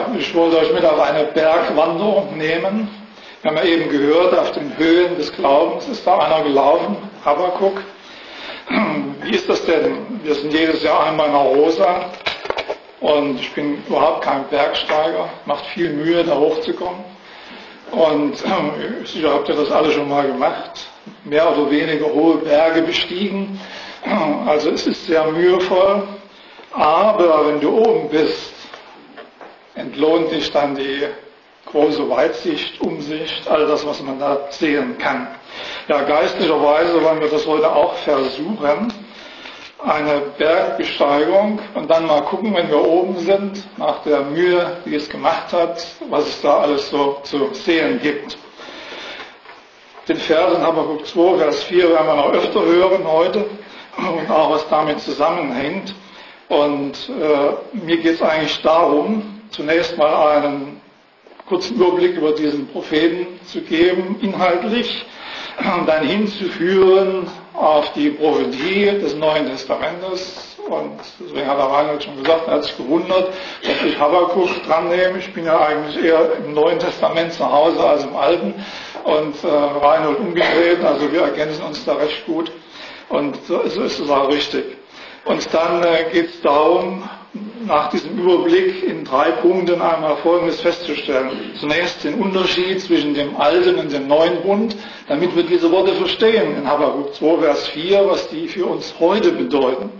ich wollte euch mit auf eine Bergwanderung nehmen. Wir haben ja eben gehört, auf den Höhen des Glaubens ist da einer gelaufen, Habakuk. Wie ist das denn? Wir sind jedes Jahr einmal nach Rosa und ich bin überhaupt kein Bergsteiger, macht viel Mühe, da hochzukommen. Und sicher habt ihr das alle schon mal gemacht, mehr oder weniger hohe Berge bestiegen. Also es ist sehr mühevoll, aber wenn du oben bist, entlohnt dich dann die große Weitsicht, Umsicht, all das, was man da sehen kann. Ja, geistlicherweise wollen wir das heute auch versuchen, eine Bergbesteigung, und dann mal gucken, wenn wir oben sind, nach der Mühe, die es gemacht hat, was es da alles so zu sehen gibt. Den Vers in Habakuk 2, Vers 4 werden wir noch öfter hören heute und auch was damit zusammenhängt. Und mir geht es eigentlich darum, zunächst mal einen kurzen Überblick über diesen Propheten zu geben, inhaltlich, dann hinzuführen auf die Prophetie des Neuen Testamentes. Und deswegen hat der Reinhold schon gesagt, er hat sich gewundert, dass ich Habakuk dran nehme. Ich bin ja eigentlich eher im Neuen Testament zu Hause als im Alten. Und Reinhold umgedreht, also wir ergänzen uns da recht gut. Und so ist es auch richtig. Und dann geht es darum, nach diesem Überblick in 3 Punkten einmal Folgendes festzustellen. Zunächst den Unterschied zwischen dem alten und dem neuen Bund, damit wir diese Worte verstehen in Habakuk 2, Vers 4, was die für uns heute bedeuten.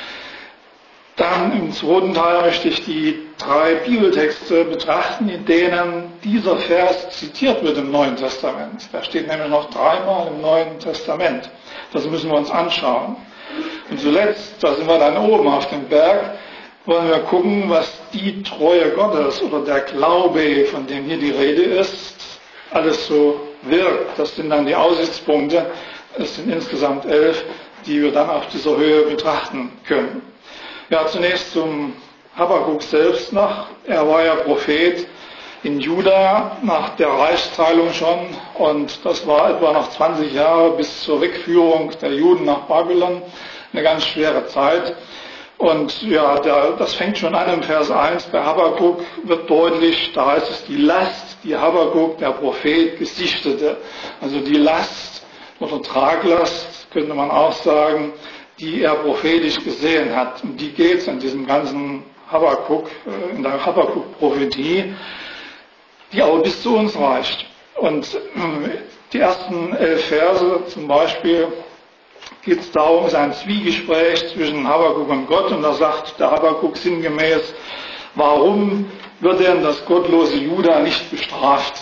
Dann im zweiten Teil möchte ich die 3 Bibeltexte betrachten, in denen dieser Vers zitiert wird im Neuen Testament. Der steht nämlich noch 3-mal im Neuen Testament. Das müssen wir uns anschauen. Und zuletzt, da sind wir dann oben auf dem Berg, wollen wir gucken, was die Treue Gottes oder der Glaube, von dem hier die Rede ist, alles so wirkt. Das sind dann die Aussichtspunkte. Es sind insgesamt 11, die wir dann auf dieser Höhe betrachten können. Ja, zunächst zum Habakuk selbst noch. Er war ja Prophet in Juda nach der Reichsteilung schon, und das war etwa noch 20 Jahre bis zur Wegführung der Juden nach Babylon. Eine ganz schwere Zeit. Und ja, das fängt schon an im Vers 1. Bei Habakuk wird deutlich, da heißt es die Last, die Habakuk, der Prophet, gesichtete. Also die Last oder Traglast, könnte man auch sagen, die er prophetisch gesehen hat. Um die geht es in diesem ganzen Habakuk, in der Habakuk-Prophetie, die aber bis zu uns reicht. Und die ersten 11 Verse zum Beispiel geht es darum, es ist ein Zwiegespräch zwischen Habakuk und Gott, und da sagt der Habakuk sinngemäß, warum wird denn das gottlose Juda nicht bestraft?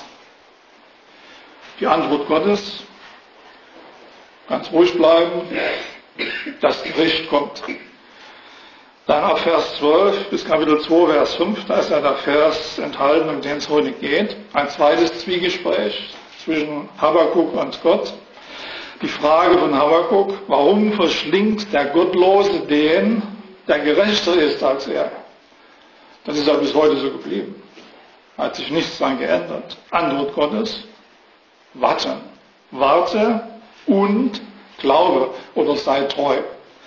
Die Antwort Gottes, ganz ruhig bleiben, das Gericht kommt. Dann ab Vers 12 bis Kapitel 2, Vers 5, da ist ja der Vers enthalten, um den es heute geht. Ein zweites Zwiegespräch zwischen Habakuk und Gott. Die Frage von Habakuk, warum verschlingt der Gottlose den, der gerechter ist als er? Das ist ja bis heute so geblieben. Hat sich nichts daran geändert. Antwort Gottes, warte. Warte und glaube oder sei treu.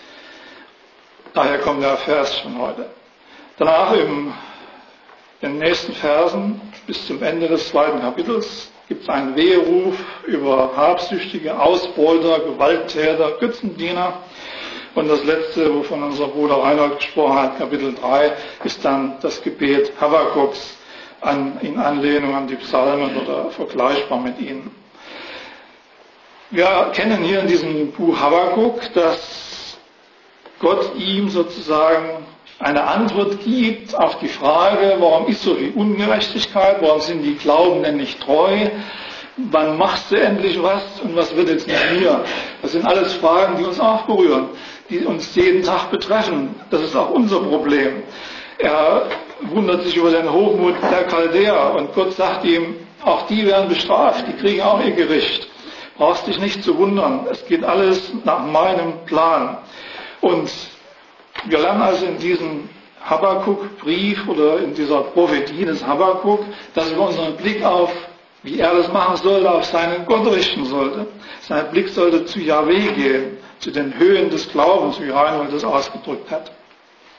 Daher kommt der Vers von heute. Danach in den nächsten Versen bis zum Ende des 2. Kapitels gibt es einen Weheruf über Habsüchtige, Ausbeuter, Gewalttäter, Götzendiener. Und das letzte, wovon unser Bruder Reinhold gesprochen hat, Kapitel 3, ist dann das Gebet Habakuks in Anlehnung an die Psalmen oder vergleichbar mit ihnen. Wir erkennen hier in diesem Buch Habakuk, dass Gott ihm sozusagen eine Antwort gibt auf die Frage, warum ist so viel Ungerechtigkeit, warum sind die Glaubenden nicht treu, wann machst du endlich was und was wird jetzt mit mir? Das sind alles Fragen, die uns auch berühren, die uns jeden Tag betreffen. Das ist auch unser Problem. Er wundert sich über den Hochmut der Chaldäer und Gott sagt ihm, auch die werden bestraft, die kriegen auch ihr Gericht. Brauchst dich nicht zu wundern, es geht alles nach meinem Plan. Und wir lernen also in diesem Habakuk-Brief oder in dieser Prophetie des Habakuk, dass wir unseren Blick auf, wie er das machen sollte, auf seinen Gott richten sollte. Sein Blick sollte zu Jahwe gehen, zu den Höhen des Glaubens, wie Reinhold das ausgedrückt hat.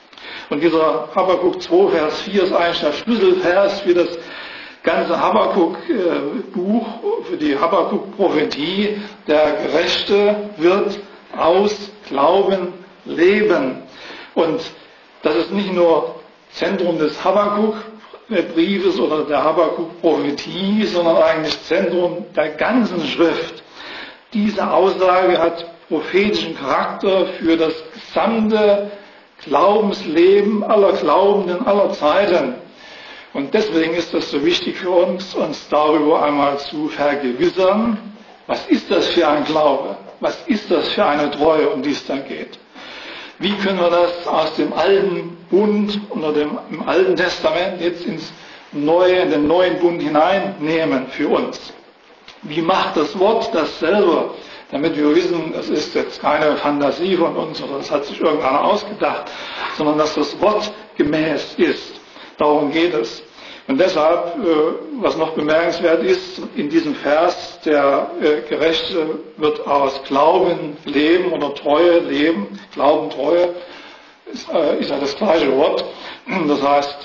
Und dieser Habakuk 2, Vers 4 ist eigentlich der Schlüsselvers für das ganze Habakuk-Buch, für die Habakuk-Prophetie. Der Gerechte wird aus Glauben leben. Und das ist nicht nur Zentrum des Habakuk-Briefes oder der Habakuk-Prophetie, sondern eigentlich Zentrum der ganzen Schrift. Diese Aussage hat prophetischen Charakter für das gesamte Glaubensleben aller Glaubenden aller Zeiten. Und deswegen ist es so wichtig für uns darüber einmal zu vergewissern, was ist das für ein Glaube? Was ist das für eine Treue, um die es da geht? Wie können wir das aus dem alten Bund oder im Alten Testament jetzt in den neuen Bund hineinnehmen für uns? Wie macht das Wort das selber? Damit wir wissen, es ist jetzt keine Fantasie von uns oder das hat sich irgendeiner ausgedacht, sondern dass das Wort gemäß ist. Darum geht es. Und deshalb, was noch bemerkenswert ist, in diesem Vers, der Gerechte wird aus Glauben leben oder Treue leben. Glauben, Treue ist ja das gleiche Wort. Das heißt,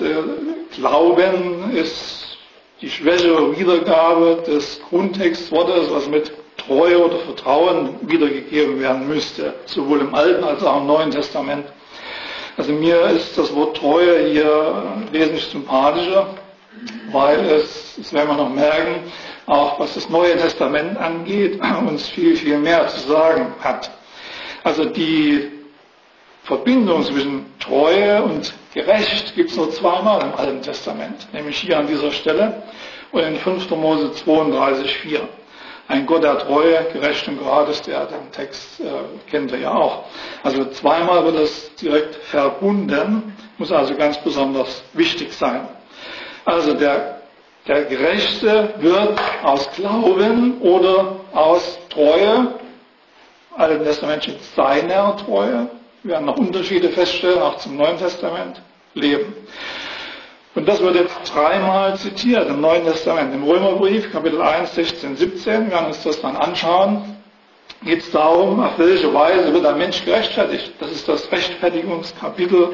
Glauben ist die schwächere Wiedergabe des Grundtextwortes, was mit Treue oder Vertrauen wiedergegeben werden müsste, sowohl im Alten als auch im Neuen Testament. Also mir ist das Wort Treue hier wesentlich sympathischer, weil es, das werden wir noch merken, auch was das Neue Testament angeht, uns viel, viel mehr zu sagen hat. Also die Verbindung zwischen Treue und gerecht gibt es nur zweimal im Alten Testament, nämlich hier an dieser Stelle und in 5. Mose 32,4. Ein Gott der Treue, gerecht und gerade ist der, den Text kennt ihr ja auch. Also zweimal wird es direkt verbunden, muss also ganz besonders wichtig sein. Also der Gerechte wird aus Glauben oder aus Treue, im Alten Testament steht seiner Treue, wir werden noch Unterschiede feststellen, auch zum Neuen Testament, leben. Und das wird jetzt dreimal zitiert im Neuen Testament. Im Römerbrief, Kapitel 1, 16, 17, wir werden uns das dann anschauen, geht es darum, auf welche Weise wird ein Mensch gerechtfertigt. Das ist das Rechtfertigungskapitel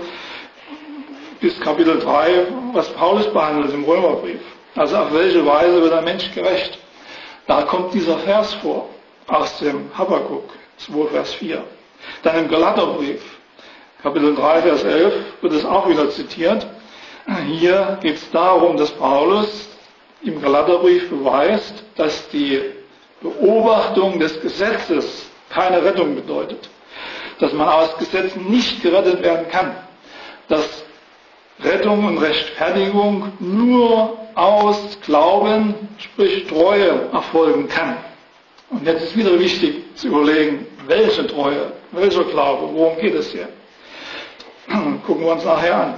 bis Kapitel 3, was Paulus behandelt im Römerbrief. Also auf welche Weise wird ein Mensch gerecht. Da kommt dieser Vers vor, aus dem Habakuk 2, Vers 4. Dann im Galaterbrief, Kapitel 3, Vers 11, wird es auch wieder zitiert. Hier geht es darum, dass Paulus im Galaterbrief beweist, dass die Beobachtung des Gesetzes keine Rettung bedeutet. Dass man aus Gesetzen nicht gerettet werden kann. Dass Rettung und Rechtfertigung nur aus Glauben, sprich Treue, erfolgen kann. Und jetzt ist wieder wichtig zu überlegen, welche Treue, welcher Glaube, worum geht es hier? Gucken wir uns nachher an.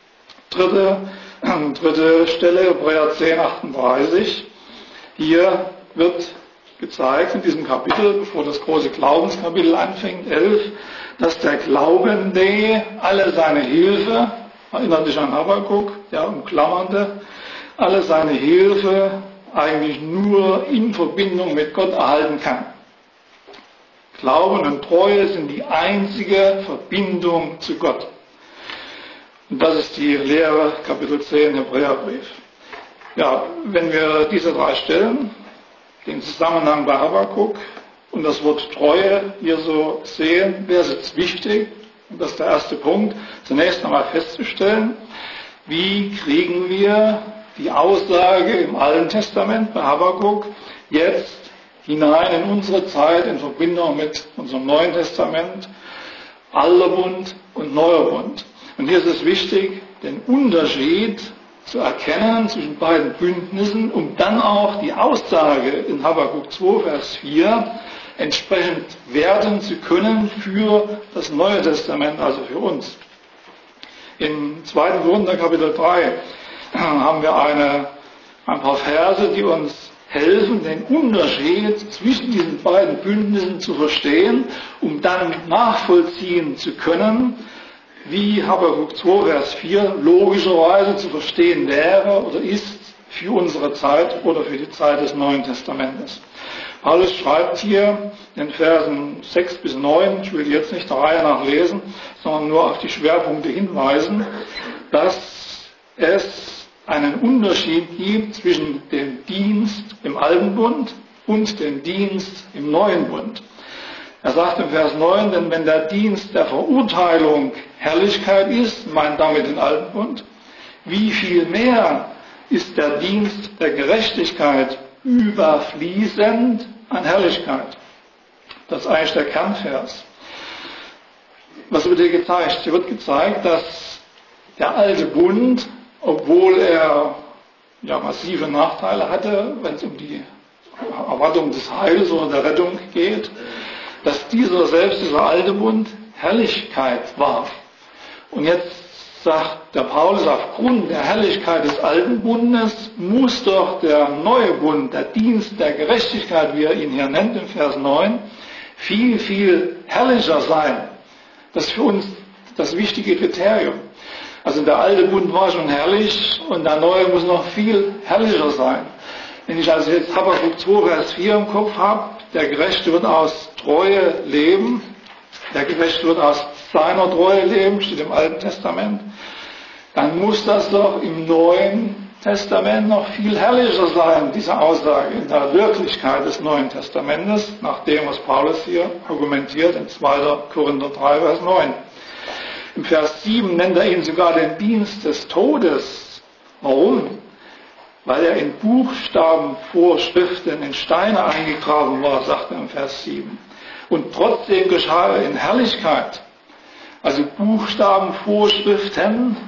Dritte Stelle, Hebräer 10, 38. Hier wird gezeigt in diesem Kapitel, bevor das große Glaubenskapitel anfängt, 11, dass der Glaubende alle seine Hilfe, erinnert dich an Habakuk, der Umklammernde, alle seine Hilfe eigentlich nur in Verbindung mit Gott erhalten kann. Glauben und Treue sind die einzige Verbindung zu Gott. Und das ist die Lehre, Kapitel 10, Hebräerbrief. Ja, wenn wir diese drei Stellen, den Zusammenhang bei Habakuk und das Wort Treue hier so sehen, wäre es jetzt wichtig, und das ist der erste Punkt, zunächst einmal festzustellen, wie kriegen wir die Aussage im Alten Testament bei Habakuk jetzt hinein in unsere Zeit in Verbindung mit unserem Neuen Testament, Alter Bund und Neuer Bund. Und hier ist es wichtig, den Unterschied zu erkennen zwischen beiden Bündnissen, um dann auch die Aussage in Habakuk 2, Vers 4 entsprechend werten zu können für das Neue Testament, also für uns. Im 2. Korinther Kapitel 3 haben wir ein paar Verse, die uns helfen, den Unterschied zwischen diesen beiden Bündnissen zu verstehen, um dann nachvollziehen zu können, wie Habakuk 2, Vers 4 logischerweise zu verstehen wäre oder ist für unsere Zeit oder für die Zeit des Neuen Testamentes. Paulus schreibt hier in Versen 6 bis 9, ich will jetzt nicht der Reihe nach lesen, sondern nur auf die Schwerpunkte hinweisen, dass es einen Unterschied gibt zwischen dem Dienst im Alten Bund und dem Dienst im Neuen Bund. Er sagt im Vers 9, denn wenn der Dienst der Verurteilung Herrlichkeit ist, meint damit den Alten Bund, wie viel mehr ist der Dienst der Gerechtigkeit überfließend an Herrlichkeit. Das ist eigentlich der Kernvers. Was wird hier gezeigt? Hier wird gezeigt, dass der alte Bund, obwohl er massive Nachteile hatte, wenn es um die Erwartung des Heils oder der Rettung geht, dass dieser alte Bund Herrlichkeit war. Und jetzt sagt der Paulus, aufgrund der Herrlichkeit des alten Bundes muss doch der neue Bund, der Dienst der Gerechtigkeit, wie er ihn hier nennt im Vers 9, viel, viel herrlicher sein. Das ist für uns das wichtige Kriterium. Also der alte Bund war schon herrlich und der neue muss noch viel herrlicher sein. Wenn ich also jetzt Habakuk 2, Vers 4 im Kopf habe, der Gerechte wird aus Treue leben, der Gerechte wird aus seiner Treue leben, steht im Alten Testament, dann muss das doch im Neuen Testament noch viel herrlicher sein, diese Aussage in der Wirklichkeit des Neuen Testamentes, nach dem, was Paulus hier argumentiert in 2. Korinther 3, Vers 9. Im Vers 7 nennt er ihn sogar den Dienst des Todes. Warum? Weil er in Buchstabenvorschriften in Steine eingegraben war, sagt er im Vers 7. Und trotzdem geschah er in Herrlichkeit. Also Buchstabenvorschriften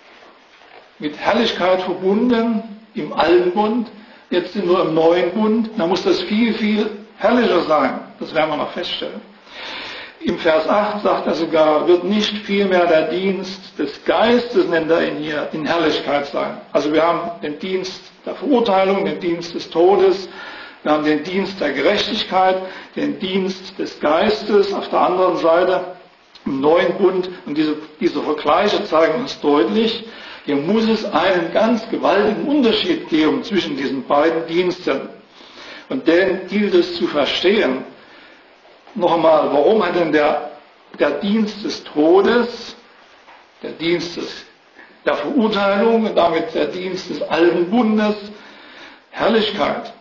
mit Herrlichkeit verbunden im Alten Bund. Jetzt sind wir im Neuen Bund. Da muss das viel, viel herrlicher sein. Das werden wir noch feststellen. Im Vers 8 sagt er sogar, wird nicht vielmehr der Dienst des Geistes, nennt er ihn hier, in Herrlichkeit sein. Also wir haben den Dienst der Verurteilung, den Dienst des Todes, wir haben den Dienst der Gerechtigkeit, den Dienst des Geistes auf der anderen Seite im Neuen Bund. Und diese Vergleiche zeigen uns deutlich, hier muss es einen ganz gewaltigen Unterschied geben zwischen diesen beiden Diensten. Und den gilt es zu verstehen. Noch einmal, warum hat denn der Dienst des Todes, der Dienst der Verurteilung und damit der Dienst des Alten Bundes Herrlichkeit?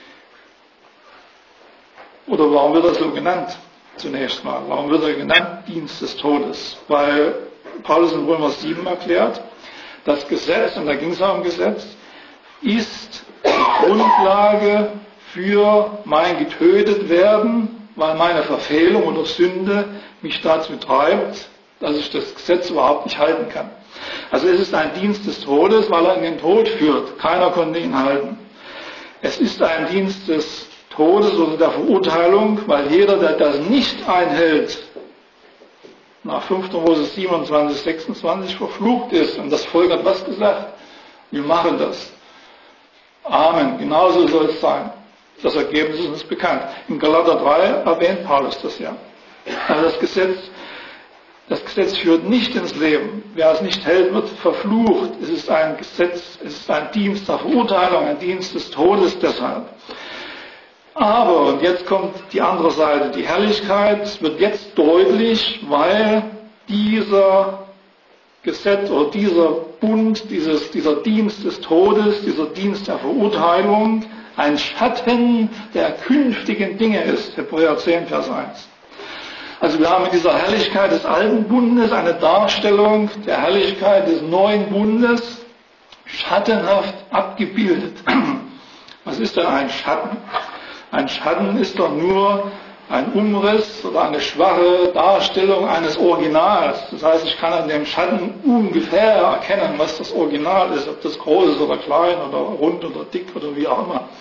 Oder warum wird er so genannt? Zunächst mal, warum wird er genannt Dienst des Todes? Weil Paulus in Römer 7 erklärt, das Gesetz, und da ging es auch um Gesetz, ist die Grundlage für mein getötet werden, weil meine Verfehlung oder Sünde mich dazu treibt, dass ich das Gesetz überhaupt nicht halten kann. Also es ist ein Dienst des Todes, weil er in den Tod führt. Keiner konnte ihn halten. Es ist ein Dienst des Todes oder der Verurteilung, weil jeder, der das nicht einhält, nach 5. Mose 27, 26 verflucht ist. Und das Volk hat was gesagt? Wir machen das. Amen. Genauso soll es sein. Das Ergebnis ist uns bekannt. In Galater 3 erwähnt Paulus das ja. Also das Gesetz führt nicht ins Leben. Wer es nicht hält, wird verflucht. Es ist ein Gesetz, es ist ein Dienst der Verurteilung, ein Dienst des Todes deshalb. Aber, und jetzt kommt die andere Seite, die Herrlichkeit wird jetzt deutlich, weil dieser Gesetz oder dieser Bund, dieser Dienst des Todes, dieser Dienst der Verurteilung ein Schatten der künftigen Dinge ist. Hebräer 10, Vers 1. Also wir haben in dieser Herrlichkeit des Alten Bundes eine Darstellung der Herrlichkeit des Neuen Bundes schattenhaft abgebildet. Was ist denn ein Schatten? Ein Schatten ist doch nur ein Umriss oder eine schwache Darstellung eines Originals. Das heißt, ich kann an dem Schatten ungefähr erkennen, was das Original ist, ob das groß ist oder klein oder rund oder dick oder wie auch immer.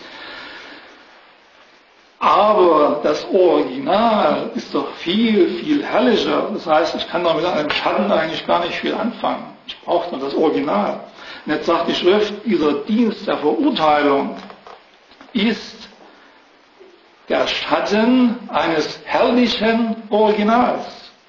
Aber das Original ist doch viel, viel herrlicher. Das heißt, ich kann doch mit einem Schatten eigentlich gar nicht viel anfangen. Ich brauche nur das Original. Und jetzt sagt die Schrift, dieser Dienst der Verurteilung ist der Schatten eines herrlichen Originals.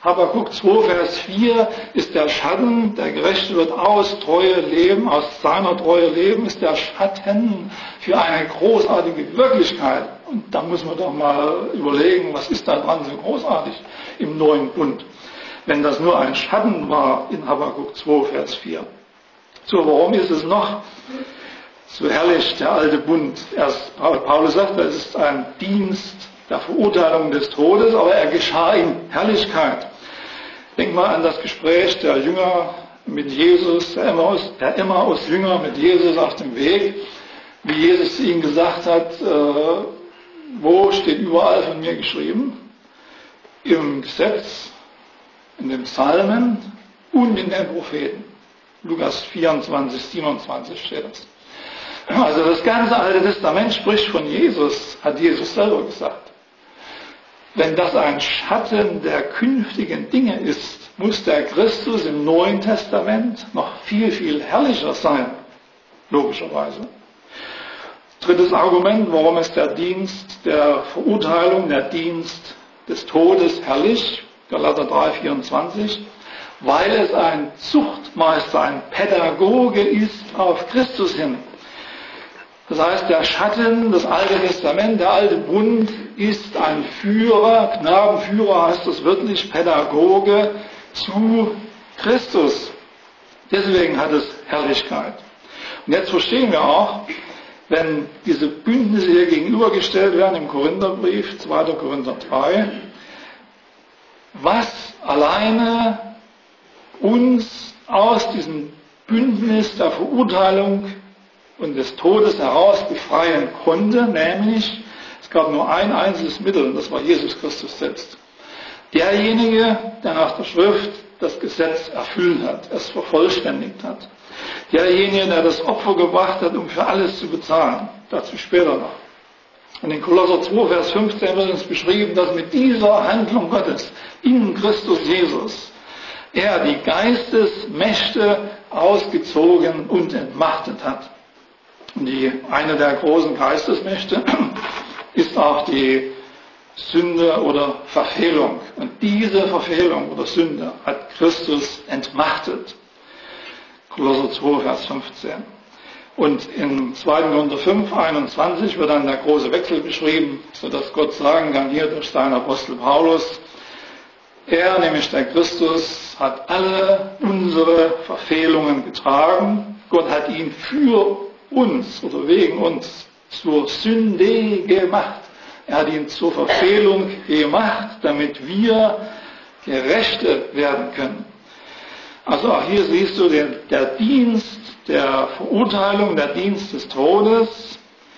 Habakuk 2, Vers 4 ist der Schatten, der Gerechte wird aus Treue leben, aus seiner Treue leben, ist der Schatten für eine großartige Wirklichkeit. Und da muss man doch mal überlegen, was ist da dran so großartig im neuen Bund, wenn das nur ein Schatten war in Habakuk 2, Vers 4. So, warum ist es noch so herrlich, der alte Bund? Paulus sagt, es ist ein Dienst der Verurteilung des Todes, aber er geschah in Herrlichkeit. Denk mal an das Gespräch der Jünger mit Jesus, der Emmaus-Jünger mit Jesus auf dem Weg, wie Jesus zu ihnen gesagt hat, wo steht überall von mir geschrieben? Im Gesetz, in den Psalmen und in den Propheten. Lukas 24, 27 steht das. Also das ganze Alte Testament spricht von Jesus, hat Jesus selber gesagt. Wenn das ein Schatten der künftigen Dinge ist, muss der Christus im Neuen Testament noch viel, viel herrlicher sein, logischerweise. Drittes Argument, warum ist der Dienst der Verurteilung, der Dienst des Todes herrlich, Galater 3, 24, weil es ein Zuchtmeister, ein Pädagoge ist auf Christus hin. Das heißt, der Schatten, das Alte Testament, der alte Bund ist ein Führer, Knabenführer heißt das wörtlich, Pädagoge zu Christus. Deswegen hat es Herrlichkeit. Und jetzt verstehen wir auch, wenn diese Bündnisse hier gegenübergestellt werden im Korintherbrief, 2. Korinther 3, was alleine uns aus diesem Bündnis der Verurteilung und des Todes heraus befreien konnte, nämlich es gab nur ein einziges Mittel, und das war Jesus Christus selbst. Derjenige, der nach der Schrift das Gesetz erfüllt hat, es vervollständigt hat. Derjenige, der das Opfer gebracht hat, um für alles zu bezahlen. Dazu später noch. Und in Kolosser 2, Vers 15 wird uns beschrieben, dass mit dieser Handlung Gottes in Christus Jesus er die Geistesmächte ausgezogen und entmachtet hat. Und eine der großen Geistesmächte ist auch die Sünde oder Verfehlung. Und diese Verfehlung oder Sünde hat Christus entmachtet. Kolosser 2, Vers 15. Und in 2. Korinther 5, 21 wird dann der große Wechsel beschrieben, sodass Gott sagen kann, hier durch seinen Apostel Paulus, er, nämlich der Christus, hat alle unsere Verfehlungen getragen. Gott hat ihn für uns oder wegen uns zur Sünde gemacht. Er hat ihn zur Verfehlung gemacht, damit wir Gerechte werden können. Also auch hier siehst du der Dienst der Verurteilung, der Dienst des Todes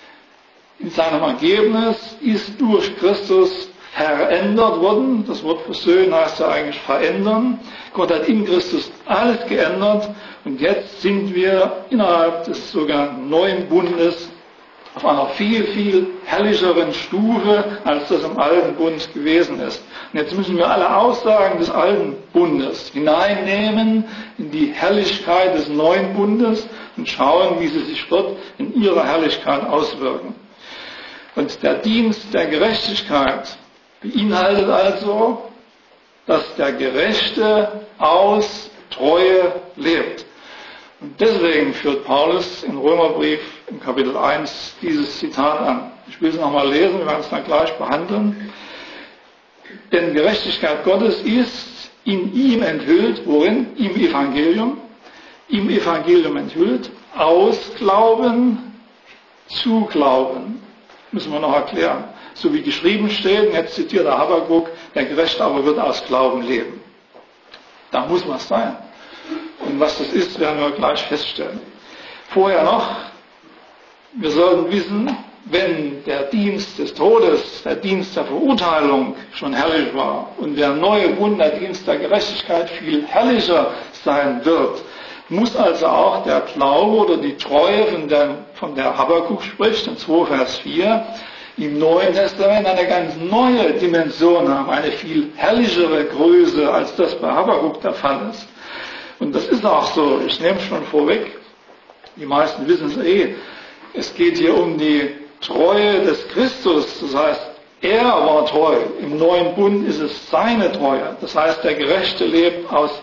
in seinem Ergebnis ist durch Christus verändert worden. Das Wort versöhnen heißt ja eigentlich verändern. Gott hat in Christus alles geändert und jetzt sind wir innerhalb des sogenannten neuen Bundes auf einer viel, viel herrlicheren Stufe, als das im alten Bund gewesen ist. Und jetzt müssen wir alle Aussagen des alten Bundes hineinnehmen in die Herrlichkeit des neuen Bundes und schauen, wie sie sich dort in ihrer Herrlichkeit auswirken. Und der Dienst der Gerechtigkeit beinhaltet also, dass der Gerechte aus Treue lebt. Und deswegen führt Paulus im Römerbrief im Kapitel 1 dieses Zitat an. Ich will es nochmal lesen, wir werden es dann gleich behandeln. Denn Gerechtigkeit Gottes ist in ihm enthüllt, worin? Im Evangelium. Im Evangelium enthüllt, aus Glauben zu Glauben. Müssen wir noch erklären. So wie geschrieben steht, und jetzt zitiert der Habakuk, der Gerechte aber wird aus Glauben leben. Da muss was sein. Und was das ist, werden wir gleich feststellen. Vorher noch, wir sollten wissen, wenn der Dienst des Todes, der Dienst der Verurteilung schon herrlich war und der neue Bund, der Dienst der Gerechtigkeit viel herrlicher sein wird, muss also auch der Glaube oder die Treue, von der Habakuk spricht, in 2 Vers 4, im Neuen Testament eine ganz neue Dimension haben, eine viel herrlichere Größe, als das bei Habakuk der Fall ist. Und das ist auch so, ich nehme es schon vorweg, die meisten wissen es es geht hier um die Treue des Christus, das heißt, Er war treu. Im neuen Bund ist es seine Treue. Das heißt, der Gerechte lebt aus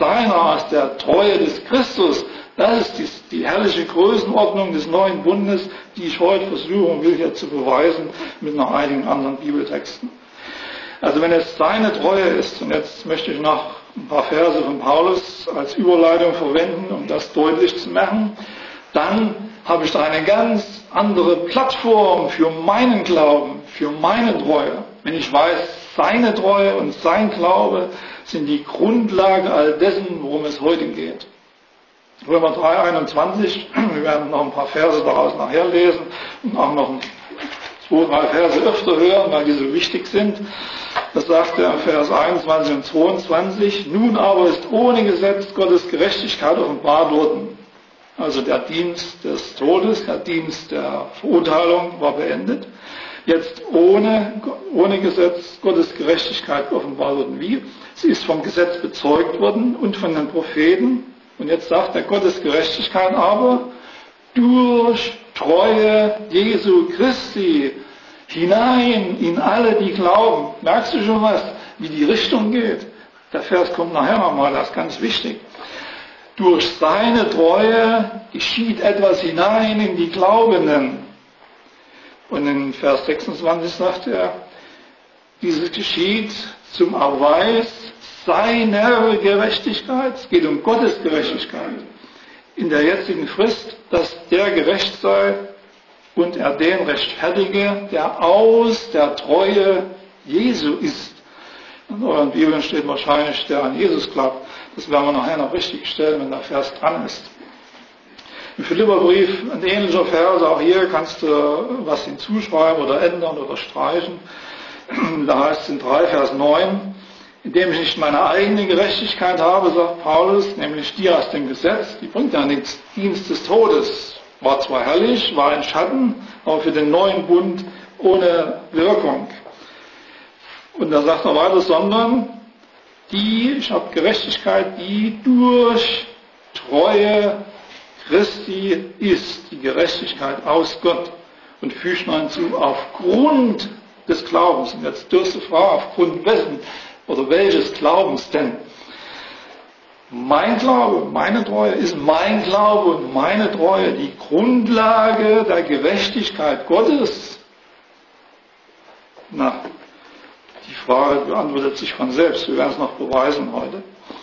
der Treue des Christus. Das ist die herrliche Größenordnung des neuen Bundes, die ich heute versuchen will, hier zu beweisen mit noch einigen anderen Bibeltexten. Also wenn es seine Treue ist, und jetzt möchte ich noch ein paar Verse von Paulus als Überleitung verwenden, um das deutlich zu machen, dann habe ich da eine ganz andere Plattform für meinen Glauben, für meine Treue. Wenn ich weiß, seine Treue und sein Glaube sind die Grundlage all dessen, worum es heute geht. Römer 3,21, wir werden noch ein paar Verse daraus nachher lesen und auch noch 2, 3 Verse öfter hören, weil die so wichtig sind. Das sagt er in Vers 21 und 22. Nun aber ist ohne Gesetz Gottes Gerechtigkeit offenbar worden. Also der Dienst des Todes, der Dienst der Verurteilung war beendet. Jetzt ohne Gesetz Gottes Gerechtigkeit offenbar worden. Wie? Sie ist vom Gesetz bezeugt worden und von den Propheten. Und jetzt sagt er Gottes Gerechtigkeit aber durch Treue Jesu Christi hinein in alle, die glauben. Merkst du schon was, wie die Richtung geht? Der Vers kommt nachher nochmal, das ist ganz wichtig. Durch seine Treue geschieht etwas hinein in die Glaubenden. Und in Vers 26 sagt er, dieses geschieht zum Erweis seiner Gerechtigkeit. Es geht um Gottes Gerechtigkeit. In der jetzigen Frist, dass der gerecht sei und er den rechtfertige, der aus der Treue Jesu ist. In euren Bibeln steht wahrscheinlich, der an Jesus glaubt. Das werden wir nachher noch richtig stellen, wenn der Vers dran ist. Im Philipperbrief ein ähnlicher Vers, auch hier kannst du was hinzuschreiben oder ändern oder streichen. Da heißt es in 3, Vers 9, indem ich nicht meine eigene Gerechtigkeit habe, sagt Paulus, nämlich die aus dem Gesetz, die bringt ja nichts, Dienst des Todes. War zwar herrlich, war ein Schatten, aber für den neuen Bund ohne Wirkung. Und da sagt er weiter, sondern ich habe Gerechtigkeit, die durch Treue Christi ist, die Gerechtigkeit aus Gott. Und fügt noch hinzu, aufgrund des Glaubens. Und jetzt dürfte Frage, aufgrund wessen oder welches Glaubens denn? Mein Glaube, meine Treue ist mein Glaube und meine Treue die Grundlage der Gerechtigkeit Gottes. Na, die Frage beantwortet sich von selbst. Wir werden es noch beweisen heute.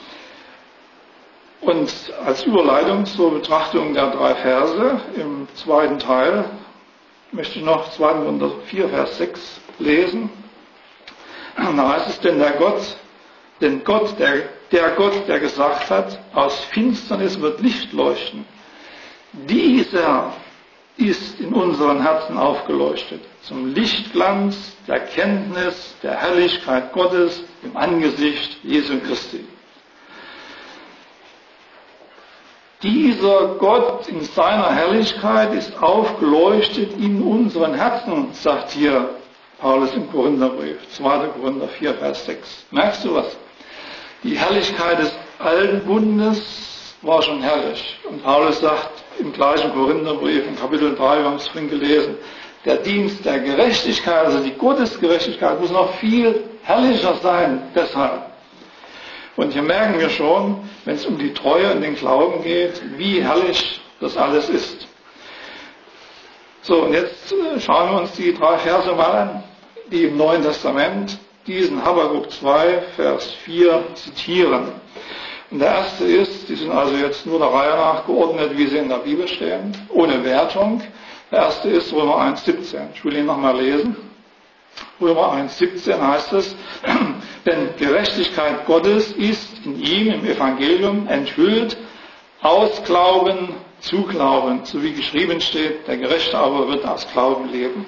Und als Überleitung zur Betrachtung der 3 Verse im zweiten Teil möchte ich noch 2. Korinther 4, Vers 6 lesen. Da heißt es, der Gott, der gesagt hat, aus Finsternis wird Licht leuchten, dieser ist in unseren Herzen aufgeleuchtet, zum Lichtglanz der Kenntnis der Herrlichkeit Gottes im Angesicht Jesu Christi. Dieser Gott in seiner Herrlichkeit ist aufgeleuchtet in unseren Herzen, sagt hier Paulus im Korintherbrief, 2. Korinther 4, Vers 6. Merkst du was? Die Herrlichkeit des alten Bundes war schon herrlich. Und Paulus sagt im gleichen Korintherbrief, in Kapitel 3, wir haben es vorhin gelesen, der Dienst der Gerechtigkeit, also die Gottesgerechtigkeit, muss noch viel herrlicher sein, deshalb. Und hier merken wir schon, wenn es um die Treue und den Glauben geht, wie herrlich das alles ist. So, und jetzt schauen wir uns die 3 Verse mal an, die im Neuen Testament diesen Habakuk 2, Vers 4 zitieren. Und der erste ist, die sind also jetzt nur der Reihe nach geordnet, wie sie in der Bibel stehen, ohne Wertung. Der erste ist Römer 1,17. Ich will ihn nochmal lesen. Römer 1,17 heißt es, denn Gerechtigkeit Gottes ist in ihm, im Evangelium, enthüllt, aus Glauben zu Glauben, so wie geschrieben steht, der Gerechte aber wird aus Glauben leben.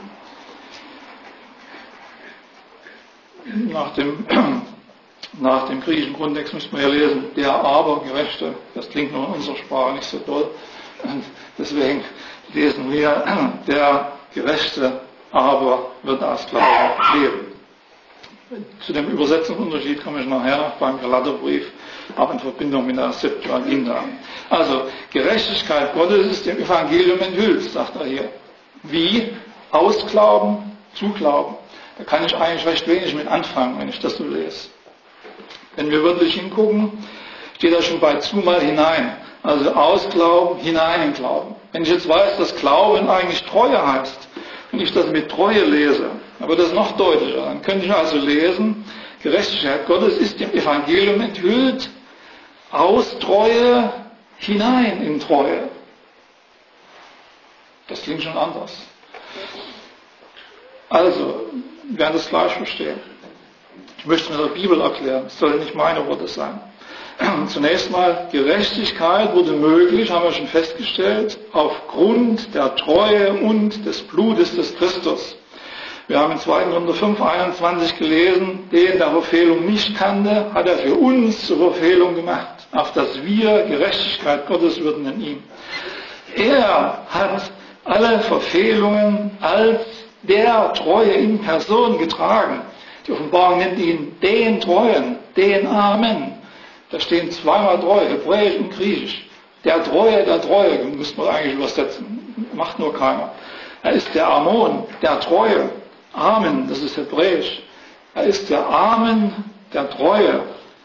Nach dem griechischen Grundtext müssen wir ja lesen, der aber Gerechte, das klingt nur in unserer Sprache nicht so toll, und deswegen lesen wir, der Gerechte aber wird aus Glauben leben. Zu dem Übersetzungsunterschied komme ich nachher noch beim Galaterbrief, auch in Verbindung mit der Septuaginta. Also, Gerechtigkeit Gottes ist dem Evangelium enthüllt, sagt er hier. Wie? Aus Glauben zu Glauben. Da kann ich eigentlich recht wenig mit anfangen, wenn ich das so lese. Wenn wir wirklich hingucken, steht da schon bei zumal hinein. Also aus Glauben hinein in Glauben. Wenn ich jetzt weiß, dass Glauben eigentlich Treue heißt und ich das mit Treue lese, aber das ist noch deutlicher, dann könnte ich also lesen, Gerechtigkeit Gottes ist im Evangelium enthüllt, aus Treue hinein in Treue. Das klingt schon anders. Also, wir werden das gleich verstehen. Ich möchte mit der Bibel erklären, es sollen nicht meine Worte sein. Zunächst mal, Gerechtigkeit wurde möglich, haben wir schon festgestellt, aufgrund der Treue und des Blutes des Christus. Wir haben in 2. Korinther 5,21 gelesen, den der Verfehlung nicht kannte, hat er für uns zur Verfehlung gemacht, auf dass wir Gerechtigkeit Gottes würden in ihm. Er hat alle Verfehlungen als der Treue in Person getragen. Die Offenbarung nennt ihn den Treuen, den Amen. Da stehen zweimal Treue, Hebräisch und Griechisch. Der Treue, müsste man eigentlich übersetzen, macht nur keiner. Er ist der Amon, der Treue. Amen, das ist Hebräisch. Er ist der Amen der Treue.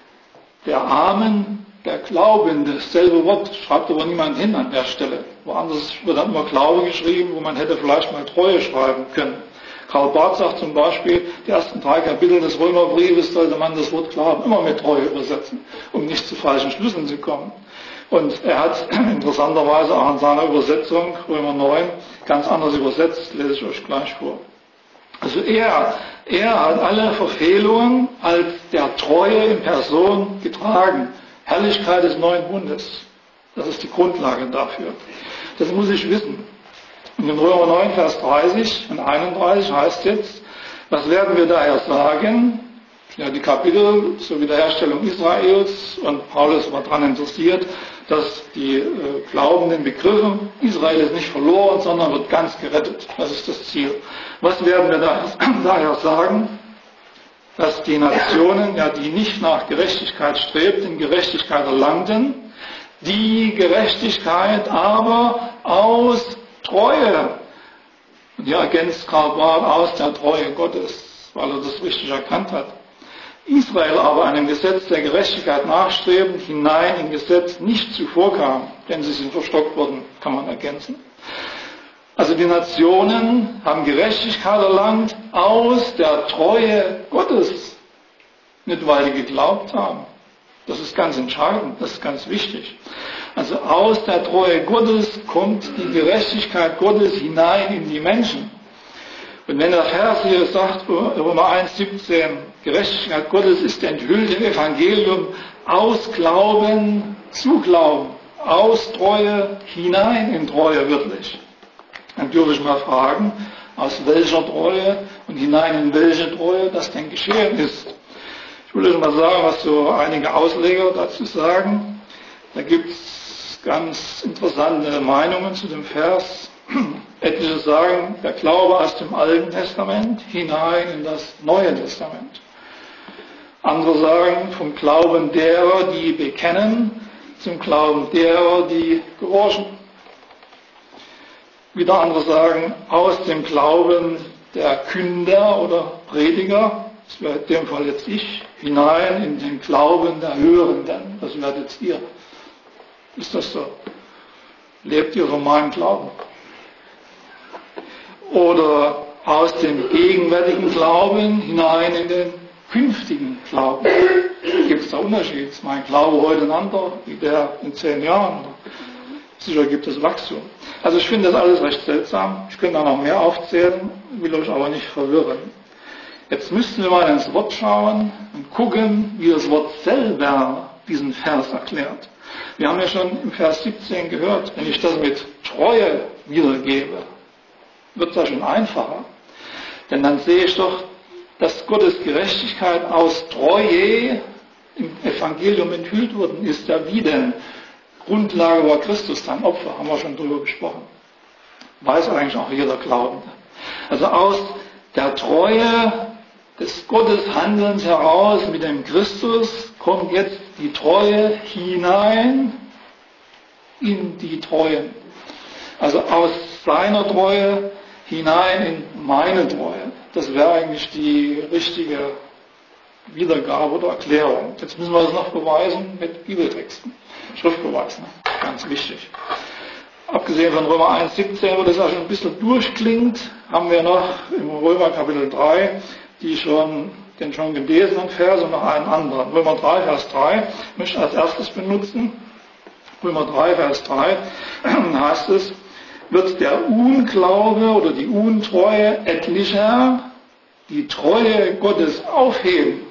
Der Amen der Glaubende. Dasselbe Wort schreibt aber niemand hin an der Stelle. Woanders wird dann immer Glaube geschrieben, wo man hätte vielleicht mal Treue schreiben können. Karl Barth sagt zum Beispiel, die ersten 3 Kapitel des Römerbriefes sollte man das Wort Glauben immer mit Treue übersetzen, um nicht zu falschen Schlüssen zu kommen. Und er hat interessanterweise auch in seiner Übersetzung, Römer 9, ganz anders übersetzt, lese ich euch gleich vor. Also er hat alle Verfehlungen als der Treue in Person getragen. Herrlichkeit des neuen Bundes. Das ist die Grundlage dafür. Das muss ich wissen. In dem Römer 9, Vers 30 und 31 heißt jetzt, was werden wir daher sagen? Ja, die Kapitel zur Wiederherstellung Israels, und Paulus war daran interessiert, dass die Glaubenden begriffen, Israel ist nicht verloren, sondern wird ganz gerettet. Das ist das Ziel. Was werden wir daher sagen? Dass die Nationen, ja, die nicht nach Gerechtigkeit strebten, Gerechtigkeit erlangten, die Gerechtigkeit aber aus Treue, und hier ergänzt Karl Barth, aus der Treue Gottes, weil er das richtig erkannt hat. Israel aber einem Gesetz der Gerechtigkeit nachstrebend hinein im Gesetz nicht zuvor kam, denn sie sind verstockt worden, kann man ergänzen. Also die Nationen haben Gerechtigkeit erlangt aus der Treue Gottes, nicht weil die geglaubt haben. Das ist ganz entscheidend, das ist ganz wichtig. Also aus der Treue Gottes kommt die Gerechtigkeit Gottes hinein in die Menschen. Und wenn der Vers hier sagt, Römer 1,17, Gerechtigkeit Gottes ist enthüllt im Evangelium aus Glauben zu Glauben, aus Treue hinein in Treue wirklich. Dann dürfe ich mal fragen, aus welcher Treue und hinein in welche Treue das denn geschehen ist. Ich will euch mal sagen, was so einige Ausleger dazu sagen. Da gibt es ganz interessante Meinungen zu dem Vers. Etliche sagen, der Glaube aus dem Alten Testament hinein in das Neue Testament. Andere sagen, vom Glauben derer, die bekennen, zum Glauben derer, die gehorchen. Wieder andere sagen, aus dem Glauben der Künder oder Prediger, das wäre in dem Fall jetzt ich, hinein in den Glauben der Hörenden, das wäre jetzt ihr. Ist das so? Lebt ihr von meinem Glauben? Oder aus dem gegenwärtigen Glauben hinein in den künftigen Glauben? Gibt es da Unterschied? Ist mein Glaube heute ein anderer wie der in 10 Jahren? Sicher gibt es Wachstum. Also ich finde das alles recht seltsam. Ich könnte da noch mehr aufzählen, will euch aber nicht verwirren. Jetzt müssten wir mal ins Wort schauen und gucken, wie das Wort selber diesen Vers erklärt. Wir haben ja schon im Vers 17 gehört, wenn ich das mit Treue wiedergebe, wird das schon einfacher. Denn dann sehe ich doch, dass Gottes Gerechtigkeit aus Treue im Evangelium enthüllt worden ist. Ja, wie denn? Grundlage war Christus, sein Opfer, haben wir schon drüber gesprochen. Weiß eigentlich auch jeder Glaubende. Also aus der Treue des Gotteshandelns heraus mit dem Christus kommt jetzt die Treue hinein in die Treuen. Also aus seiner Treue hinein in meine Treue. Das wäre eigentlich die richtige Wiedergabe oder Erklärung. Jetzt müssen wir das noch beweisen mit Bibeltexten. Schriftbeweis, ne? Ganz wichtig. Abgesehen von Römer 1,17, wo das ja schon ein bisschen durchklingt, haben wir noch im Römer Kapitel 3 den schon gelesenen Vers und noch einen anderen. Römer 3, Vers 3 möchte ich als erstes benutzen. Römer 3, Vers 3 heißt es, wird der Unglaube oder die Untreue etlicher die Treue Gottes aufheben?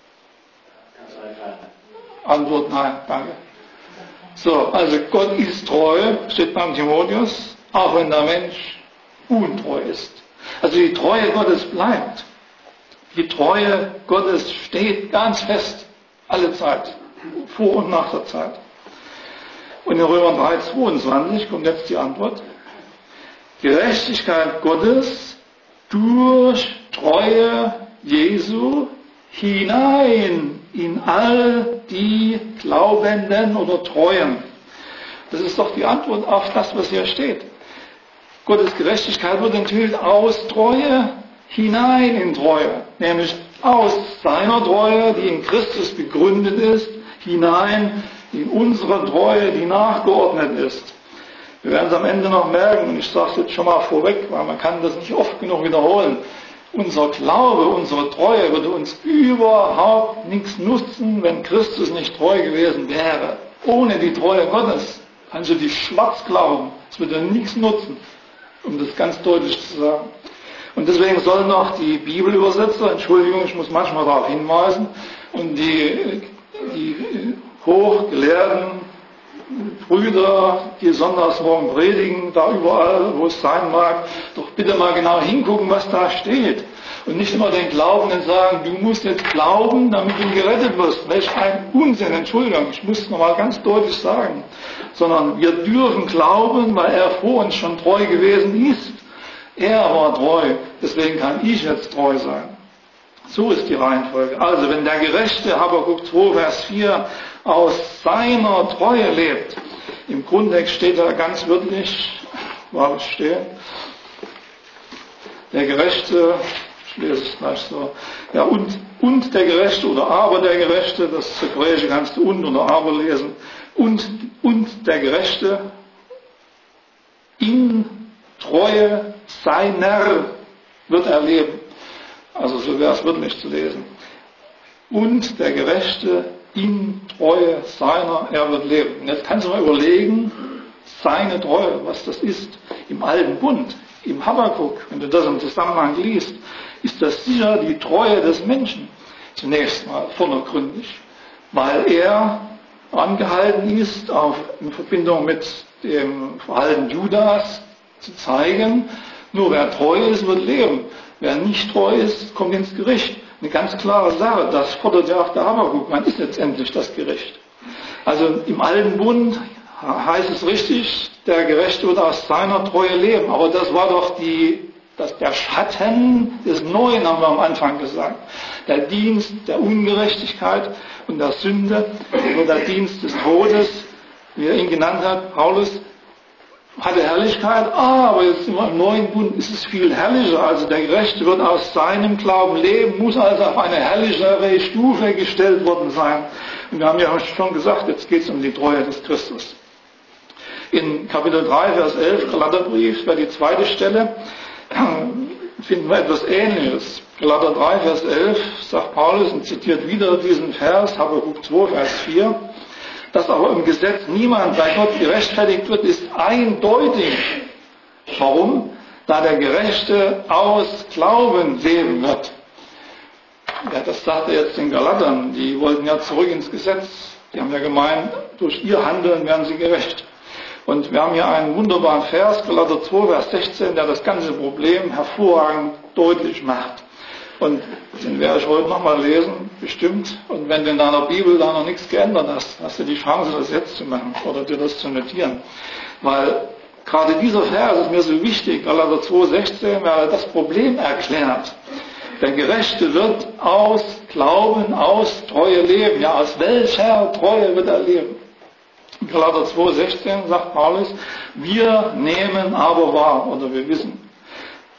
Antwort nein, danke. So, also Gott ist treu, steht beim Timotheus, auch wenn der Mensch untreu ist. Also die Treue Gottes bleibt. Die Treue Gottes steht ganz fest, alle Zeit, vor und nach der Zeit. Und in Römer 3, 22 kommt jetzt die Antwort. Gerechtigkeit Gottes durch Treue Jesu hinein in all die Glaubenden oder Treuen. Das ist doch die Antwort auf das, was hier steht. Gottes Gerechtigkeit wird enthüllt aus Treue hinein in Treue, nämlich aus seiner Treue, die in Christus begründet ist, hinein in unsere Treue, die nachgeordnet ist. Wir werden es am Ende noch merken, und ich sage es jetzt schon mal vorweg, weil man kann das nicht oft genug wiederholen. Unser Glaube, unsere Treue würde uns überhaupt nichts nutzen, wenn Christus nicht treu gewesen wäre. Ohne die Treue Gottes kannst du dich schwarz glauben. Es würde nichts nutzen, um das ganz deutlich zu sagen. Und deswegen sollen auch die Bibelübersetzer, Entschuldigung, ich muss manchmal darauf hinweisen, und die hochgelehrten Brüder, die sonntagsmorgen predigen, da überall, wo es sein mag, doch bitte mal genau hingucken, was da steht. Und nicht immer den Glaubenden sagen, du musst jetzt glauben, damit du gerettet wirst. Welch ein Unsinn, Entschuldigung, ich muss es nochmal ganz deutlich sagen. Sondern wir dürfen glauben, weil er vor uns schon treu gewesen ist. Er war treu, deswegen kann ich jetzt treu sein. So ist die Reihenfolge. Also wenn der Gerechte, Habakuk 2, Vers 4, aus seiner Treue lebt, im Grundtext steht da ganz wörtlich, war es stehen, der Gerechte, ich lese es gleich so, ja, und der Gerechte oder aber der Gerechte, das Hebräische kannst du und oder aber lesen, und der Gerechte in Treue seiner wird er leben. Also so wäre es wörtlich zu lesen. Und der Gerechte in Treue seiner, er wird leben. Und jetzt kannst du mal überlegen, seine Treue, was das ist. Im Alten Bund, im Habakuk, wenn du das im Zusammenhang liest, ist das sicher die Treue des Menschen. Zunächst mal vordergründig, weil er angehalten ist, in Verbindung mit dem Verhalten Judas zu zeigen, nur wer treu ist, wird leben. Wer nicht treu ist, kommt ins Gericht. Eine ganz klare Sache, das fordert ja auch der Habakuk. Man ist letztendlich das Gericht. Also im Alten Bund heißt es richtig, der Gerechte wird aus seiner Treue leben. Aber das war doch der Schatten des Neuen, haben wir am Anfang gesagt. Der Dienst der Ungerechtigkeit und der Sünde, oder der Dienst des Todes, wie er ihn genannt hat, Paulus, hatte Herrlichkeit, aber jetzt sind wir im neuen Bund, ist es viel herrlicher. Also der Gerechte wird aus seinem Glauben leben, muss also auf eine herrlichere Stufe gestellt worden sein. Und wir haben ja schon gesagt, jetzt geht es um die Treue des Christus. In Kapitel 3, Vers 11, Galaterbrief, wäre die zweite Stelle, finden wir etwas Ähnliches. Galater 3, Vers 11, sagt Paulus und zitiert wieder diesen Vers, Habakuk 2, Vers 4, dass aber im Gesetz niemand bei Gott gerechtfertigt wird, ist eindeutig. Warum? Da der Gerechte aus Glauben leben wird. Ja, das sagt er jetzt den Galatern. Die wollten ja zurück ins Gesetz. Die haben ja gemeint, durch ihr Handeln werden sie gerecht. Und wir haben hier einen wunderbaren Vers, Galater 2, Vers 16, der das ganze Problem hervorragend deutlich macht. Und den werde ich heute nochmal lesen, bestimmt. Und wenn du in deiner Bibel da noch nichts geändert hast, hast du die Chance, das jetzt zu machen oder dir das zu notieren. Weil gerade dieser Vers ist mir so wichtig, Galater 2,16, weil er das Problem erklärt. Der Gerechte wird aus Glauben, aus Treue leben. Ja, aus welcher Treue wird er leben? In Galater 2,16 sagt Paulus, wir nehmen aber wahr, oder wir wissen,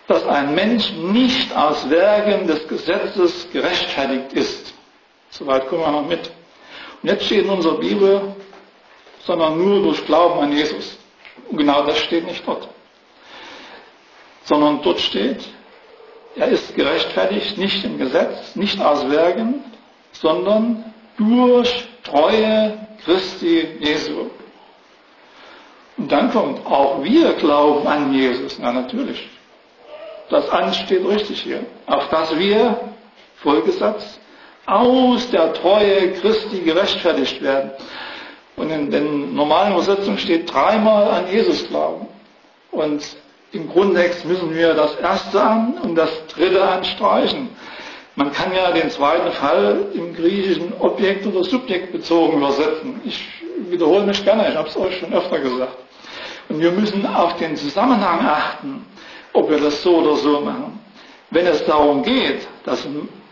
dass ein Mensch nicht aus Werken des Gesetzes gerechtfertigt ist. Soweit kommen wir noch mit. Und jetzt steht in unserer Bibel, sondern nur durch Glauben an Jesus. Und genau das steht nicht dort. Sondern dort steht, er ist gerechtfertigt, nicht im Gesetz, nicht aus Werken, sondern durch Treue Christi Jesu. Und dann kommt, auch wir glauben an Jesus. Na natürlich. Das an steht richtig hier. Auf dass wir, Folgesatz, aus der Treue Christi gerechtfertigt werden. Und in den normalen Übersetzungen steht dreimal an Jesus glauben. Und im Grundtext müssen wir das erste an und das dritte anstreichen. Man kann ja den zweiten Fall im Griechischen Objekt- oder Subjekt bezogen übersetzen. Ich wiederhole mich gerne, ich habe es euch schon öfter gesagt. Und wir müssen auf den Zusammenhang achten, ob wir das so oder so machen. Wenn es darum geht, dass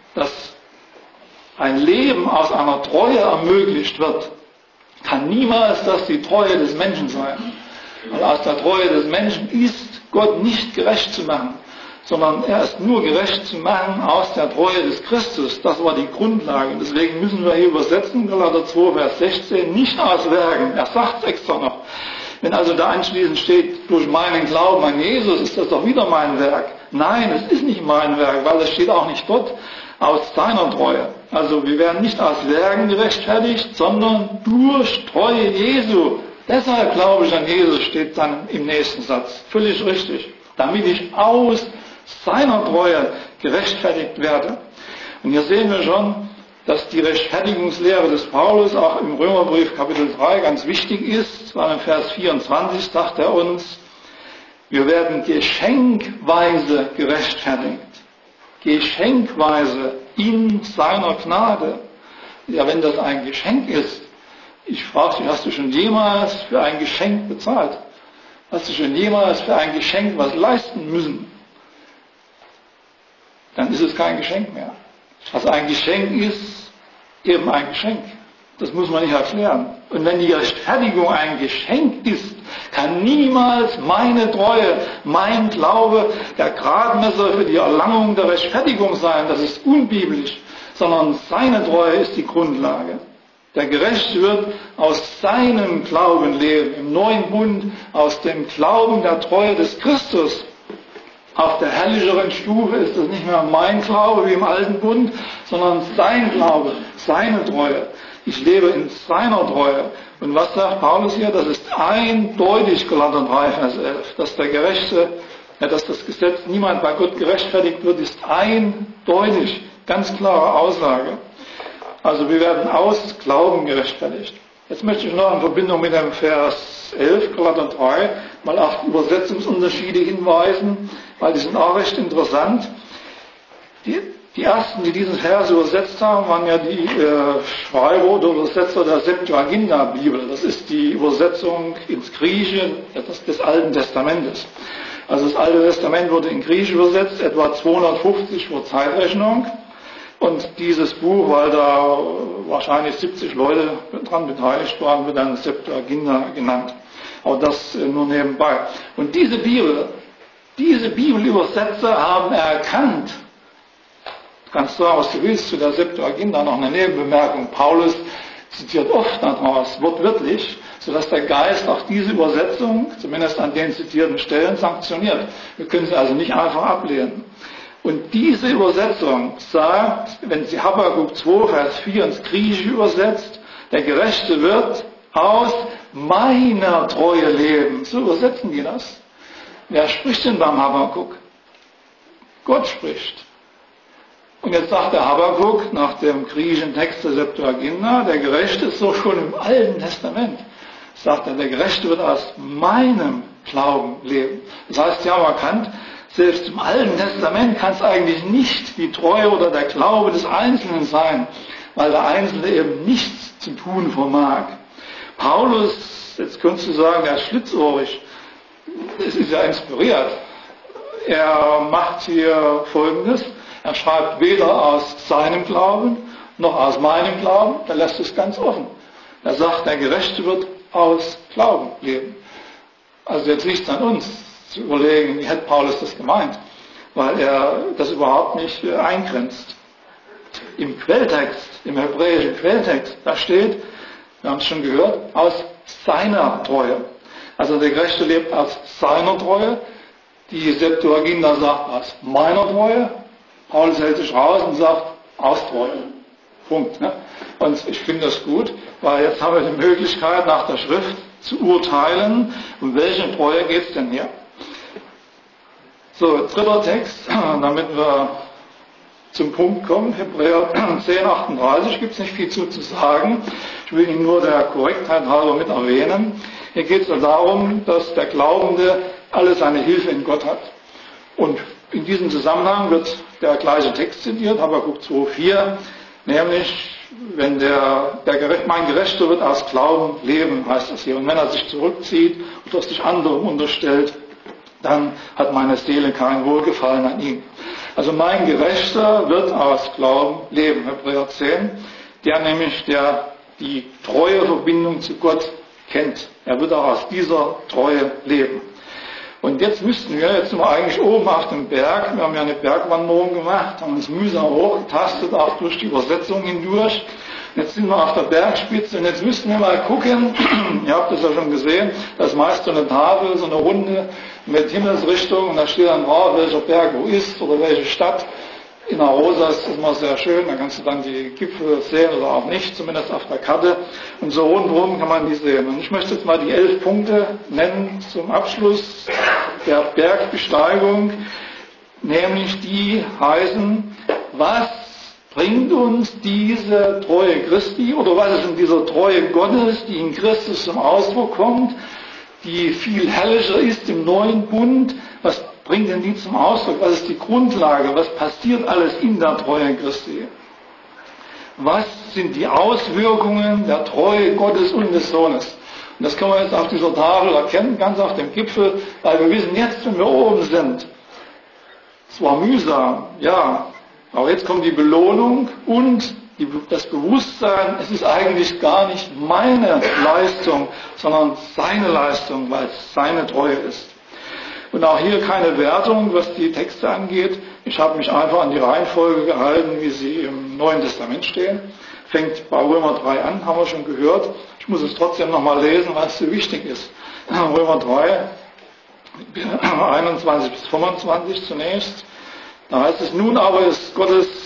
ein Leben aus einer Treue ermöglicht wird, kann niemals das die Treue des Menschen sein. Weil aus der Treue des Menschen ist Gott nicht gerecht zu machen, sondern er ist nur gerecht zu machen aus der Treue des Christus. Das war die Grundlage. Deswegen müssen wir hier übersetzen, Galater 2, Vers 16, nicht aus Werken. Er sagt es extra noch. Wenn also da anschließend steht, durch meinen Glauben an Jesus ist das doch wieder mein Werk. Nein, es ist nicht mein Werk, weil es steht auch nicht dort, aus seiner Treue. Also wir werden nicht aus Werken gerechtfertigt, sondern durch Treue Jesu. Deshalb glaube ich an Jesus, steht dann im nächsten Satz. Völlig richtig. Damit ich aus seiner Treue gerechtfertigt werde. Und hier sehen wir schon, dass die Rechtfertigungslehre des Paulus auch im Römerbrief Kapitel 3 ganz wichtig ist, weil in Vers 24 sagt er uns, wir werden geschenkweise gerechtfertigt. Geschenkweise in seiner Gnade. Ja, wenn das ein Geschenk ist, ich frage dich, hast du schon jemals für ein Geschenk bezahlt? Hast du schon jemals für ein Geschenk was leisten müssen? Dann ist es kein Geschenk mehr. Was ein Geschenk ist, eben ein Geschenk. Das muss man nicht erklären. Und wenn die Rechtfertigung ein Geschenk ist, kann niemals meine Treue, mein Glaube der Gradmesser für die Erlangung der Rechtfertigung sein. Das ist unbiblisch, sondern seine Treue ist die Grundlage. Der Gerechte wird aus seinem Glauben leben, im neuen Bund, aus dem Glauben der Treue des Christus. Auf der herrlicheren Stufe ist es nicht mehr mein Glaube wie im alten Bund, sondern sein Glaube, seine Treue. Ich lebe in seiner Treue. Und was sagt Paulus hier? Das ist eindeutig, Galater 3, Vers 11, dass der Gerechte, dass das Gesetz niemand bei Gott gerechtfertigt wird, ist eindeutig, ganz klare Aussage. Also wir werden aus Glauben gerechtfertigt. Jetzt möchte ich noch in Verbindung mit dem Vers 11, Galater 3, mal auf Übersetzungsunterschiede hinweisen, weil die sind auch recht interessant. Die ersten, die diesen Vers übersetzt haben, waren ja die Schreiber oder Übersetzer der Septuaginta-Bibel. Das ist die Übersetzung ins Griechische des Alten Testamentes. Also das Alte Testament wurde in Griechisch übersetzt, etwa 250 vor Zeitrechnung. Und dieses Buch, weil da wahrscheinlich 70 Leute dran beteiligt waren, wird dann Septuaginta genannt. Aber das nur nebenbei. Und diese Bibelübersetzer haben erkannt, du kannst sagen, was du willst, zu der Septuaginta noch eine Nebenbemerkung. Paulus zitiert oft daraus, wortwörtlich, sodass der Geist auch diese Übersetzung, zumindest an den zitierten Stellen, sanktioniert. Wir können sie also nicht einfach ablehnen. Und diese Übersetzung sagt, wenn sie Habakkuk 2, Vers 4 ins Griechische übersetzt, der Gerechte wird aus meiner Treue leben. So übersetzen die das. Wer spricht denn beim Habakkuk? Gott spricht. Und jetzt sagt der Habakkuk nach dem griechischen Text der Septuaginta, der Gerechte ist so schon im Alten Testament. Sagt er, der Gerechte wird aus meinem Glauben leben. Das heißt, sie haben erkannt, selbst im Alten Testament kann es eigentlich nicht die Treue oder der Glaube des Einzelnen sein, weil der Einzelne eben nichts zu tun vermag. Paulus, jetzt könntest du sagen, er ist schlitzohrig. Es ist ja inspiriert. Er macht hier Folgendes. Er schreibt weder aus seinem Glauben noch aus meinem Glauben. Er lässt es ganz offen. Er sagt, der Gerechte wird aus Glauben leben. Also jetzt liegt es an uns zu überlegen, wie hätte Paulus das gemeint. weil er das überhaupt nicht eingrenzt. Im Quelltext, im hebräischen Quelltext, da steht, wir haben es schon gehört, aus seiner Treue. Also der Gerechte lebt aus seiner Treue. Die Septuaginta sagt aus meiner Treue. Paulus hält sich raus und sagt aus Treue. Punkt. Ne? Und ich finde das gut, weil jetzt haben wir die Möglichkeit, nach der Schrift zu urteilen, um welche Treue geht es denn hier. So, dritter Text, damit wir zum Punkt kommen. Hebräer 10,38 gibt es nicht viel zu sagen. Ich will ihn nur der Korrektheit halber mit erwähnen. Hier geht es darum, dass der Glaubende alle seine Hilfe in Gott hat. Und in diesem Zusammenhang wird der gleiche Text zitiert, Habakuk 2,4, nämlich, wenn mein Gerechter wird aus Glauben leben, heißt es hier. Und wenn er sich zurückzieht oder sich anderem unterstellt, dann hat meine Seele kein Wohlgefallen an ihm. Also mein Gerechter wird aus Glauben leben, Hebräer 10, der nämlich die treue Verbindung zu Gott kennt. Er wird auch aus dieser Treue leben. Und jetzt sind wir eigentlich oben auf dem Berg, wir haben ja eine Bergwanderung gemacht, haben uns mühsam hochgetastet, auch durch die Übersetzung hindurch. Jetzt sind wir auf der Bergspitze und jetzt müssten wir mal gucken, ihr habt es ja schon gesehen, da ist meist so eine Tafel, so eine Runde mit Himmelsrichtung und da steht dann drauf, welcher Berg wo ist oder welche Stadt. In Arosa ist das immer sehr schön, da kannst du dann die Gipfel sehen oder auch nicht, zumindest auf der Karte. Und so rundherum kann man die sehen. Und ich möchte jetzt mal die 11 Punkte nennen zum Abschluss der Bergbesteigung, nämlich die heißen, was bringt uns diese Treue Christi oder was ist in dieser Treue Gottes, die in Christus zum Ausdruck kommt, die viel herrlicher ist im neuen Bund, was bringt denn die zum Ausdruck? Was ist die Grundlage? Was passiert alles in der Treue Christi? Was sind die Auswirkungen der Treue Gottes und des Sohnes? Und das können wir jetzt auf dieser Tafel erkennen, ganz auf dem Gipfel, weil wir wissen jetzt, wenn wir oben sind, es war mühsam, ja, aber jetzt kommt die Belohnung und das Bewusstsein, es ist eigentlich gar nicht meine Leistung, sondern seine Leistung, weil es seine Treue ist. Und auch hier keine Wertung, was die Texte angeht. Ich habe mich einfach an die Reihenfolge gehalten, wie sie im Neuen Testament stehen. Fängt bei Römer 3 an, haben wir schon gehört. Ich muss es trotzdem nochmal lesen, weil es so wichtig ist. Römer 3, 21 bis 25 zunächst. Da heißt es, nun aber ist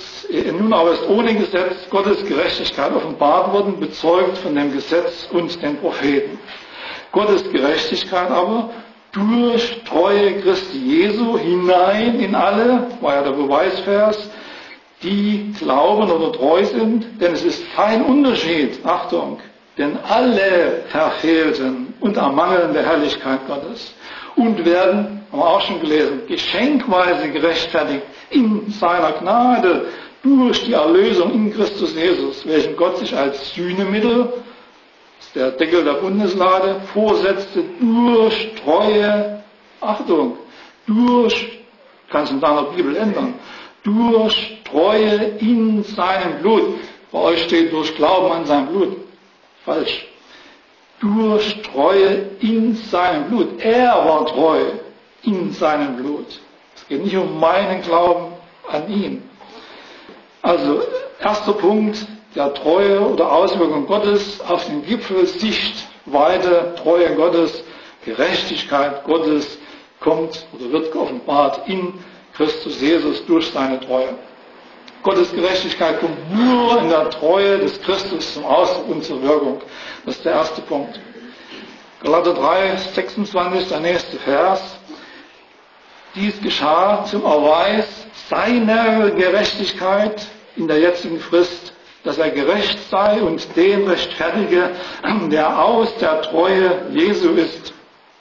ohne Gesetz Gottes Gerechtigkeit offenbart worden, bezeugt von dem Gesetz und den Propheten. Gottes Gerechtigkeit aber durch Treue Christi Jesu hinein in alle, war ja der Beweisvers, die glauben oder treu sind, denn es ist kein Unterschied, Achtung, denn alle verfehlten und ermangeln der Herrlichkeit Gottes und werden, haben wir auch schon gelesen, geschenkweise gerechtfertigt in seiner Gnade durch die Erlösung in Christus Jesus, welchen Gott sich als Sühnemittel, der Deckel der Bundeslade, vorsetzte durch Treue, Achtung, kannst du in deiner Bibel ändern, durch Treue in seinem Blut. Bei euch steht durch Glauben an sein Blut. Falsch. Durch Treue in seinem Blut. Er war treu in seinem Blut. Es geht nicht um meinen Glauben an ihn. Also, erster Punkt, der Treue oder Auswirkung Gottes auf den Gipfel, Sichtweite, Treue Gottes, Gerechtigkeit Gottes kommt oder wird geoffenbart in Christus Jesus durch seine Treue. Gottes Gerechtigkeit kommt nur in der Treue des Christus zum Ausdruck und zur Wirkung. Das ist der erste Punkt. Galater 3, 26, der nächste Vers. Dies geschah zum Erweis seiner Gerechtigkeit in der jetzigen Frist, dass er gerecht sei und den rechtfertige, der aus der Treue Jesu ist.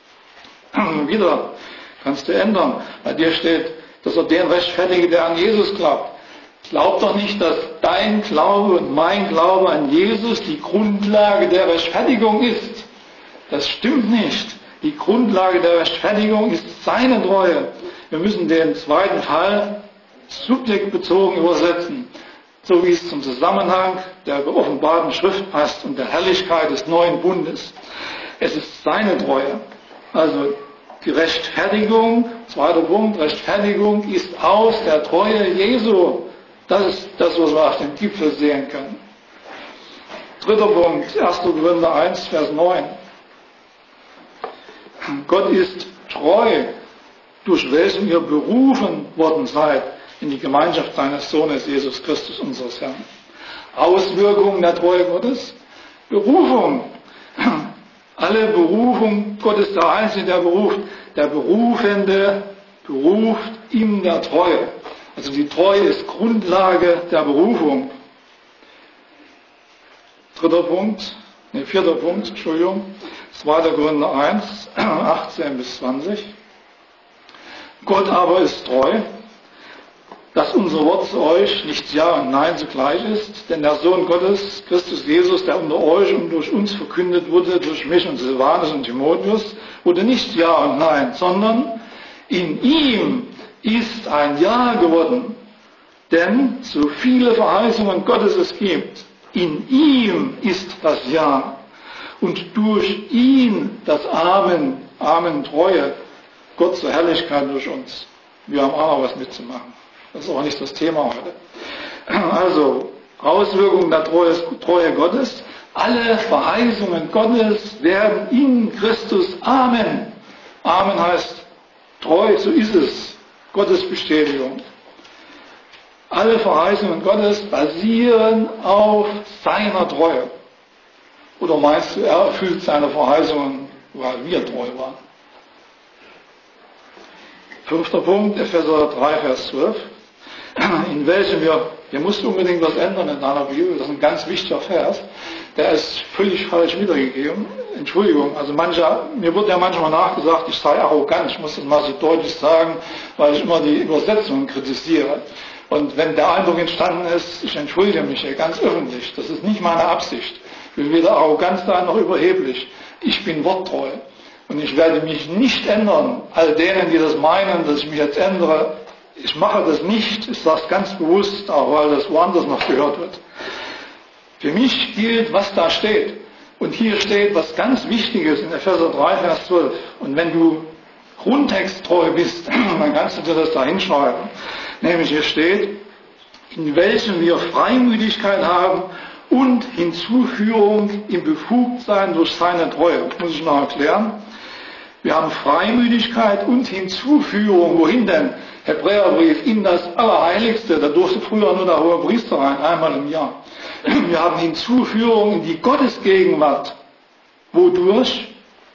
Wieder kannst du ändern. Bei dir steht, dass er den rechtfertige, der an Jesus glaubt. Glaub doch nicht, dass dein Glaube und mein Glaube an Jesus die Grundlage der Rechtfertigung ist. Das stimmt nicht. Die Grundlage der Rechtfertigung ist seine Treue. Wir müssen den zweiten Fall subjektbezogen übersetzen, so wie es zum Zusammenhang der offenbarten Schrift passt und der Herrlichkeit des neuen Bundes. Es ist seine Treue. Also die Rechtfertigung zweiter Punkt, Rechtfertigung ist aus der Treue Jesu. Das ist das, was wir auf dem Gipfel sehen können. Dritter Punkt, 1. Korinther 1, Vers 9. Gott ist treu, durch welchen ihr berufen worden seid in die Gemeinschaft seines Sohnes Jesus Christus, unseres Herrn. Auswirkungen der Treue Gottes, Berufung. Alle Berufung Gottes, der Einzige, der beruft. Der Berufende beruft in der Treue. Also die Treue ist Grundlage der Berufung. Vierter Punkt, 2. Korinther 1, 18 bis 20. Gott aber ist treu, dass unser Wort zu euch nicht Ja und Nein zugleich ist, denn der Sohn Gottes, Christus Jesus, der unter euch und durch uns verkündet wurde, durch mich und Silvanus und Timotheus, wurde nicht Ja und Nein, sondern in ihm ist ein Ja geworden. Denn so viele Verheißungen Gottes es gibt, in ihm ist das Ja und durch ihn das Amen, Amen Treue, Gott zur Herrlichkeit durch uns. Wir haben auch noch was mitzumachen. Das ist auch nicht das Thema heute. Also, Auswirkungen der Treue Gottes. Alle Verheißungen Gottes werden in Christus Amen. Amen heißt treu, so ist es. Gottes Bestätigung. Alle Verheißungen Gottes basieren auf seiner Treue. Oder meinst du, er erfüllt seine Verheißungen, weil wir treu waren? 5. Punkt, Epheser 3, Vers 12. In welchem hier musst du unbedingt was ändern in deiner Bibel, das ist ein ganz wichtiger Vers, der ist völlig falsch wiedergegeben. Entschuldigung, also mir wird ja manchmal nachgesagt, ich sei arrogant, ich muss das mal so deutlich sagen, weil ich immer die Übersetzungen kritisiere. Und wenn der Eindruck entstanden ist, ich entschuldige mich hier ganz öffentlich, das ist nicht meine Absicht. Ich will weder arrogant sein noch überheblich. Ich bin worttreu. Und ich werde mich nicht ändern. All denen, die das meinen, dass ich mich jetzt ändere, ich mache das nicht, ich sage es ganz bewusst, auch weil das woanders noch gehört wird. Für mich gilt, was da steht. Und hier steht was ganz Wichtiges in Epheser 3, Vers 12. Und wenn du grundtexttreu bist, dann kannst du dir das da hinschreiben. Nämlich hier steht, in welchem wir Freimütigkeit haben und Hinzuführung im Befugtsein durch seine Treue. Das muss ich noch erklären. Wir haben Freimütigkeit und Hinzuführung. Wohin denn? Hebräerbrief, in das Allerheiligste. Da durfte früher nur der hohe Priester rein, einmal im Jahr. Wir haben Hinzuführung in die Gottesgegenwart. Wodurch?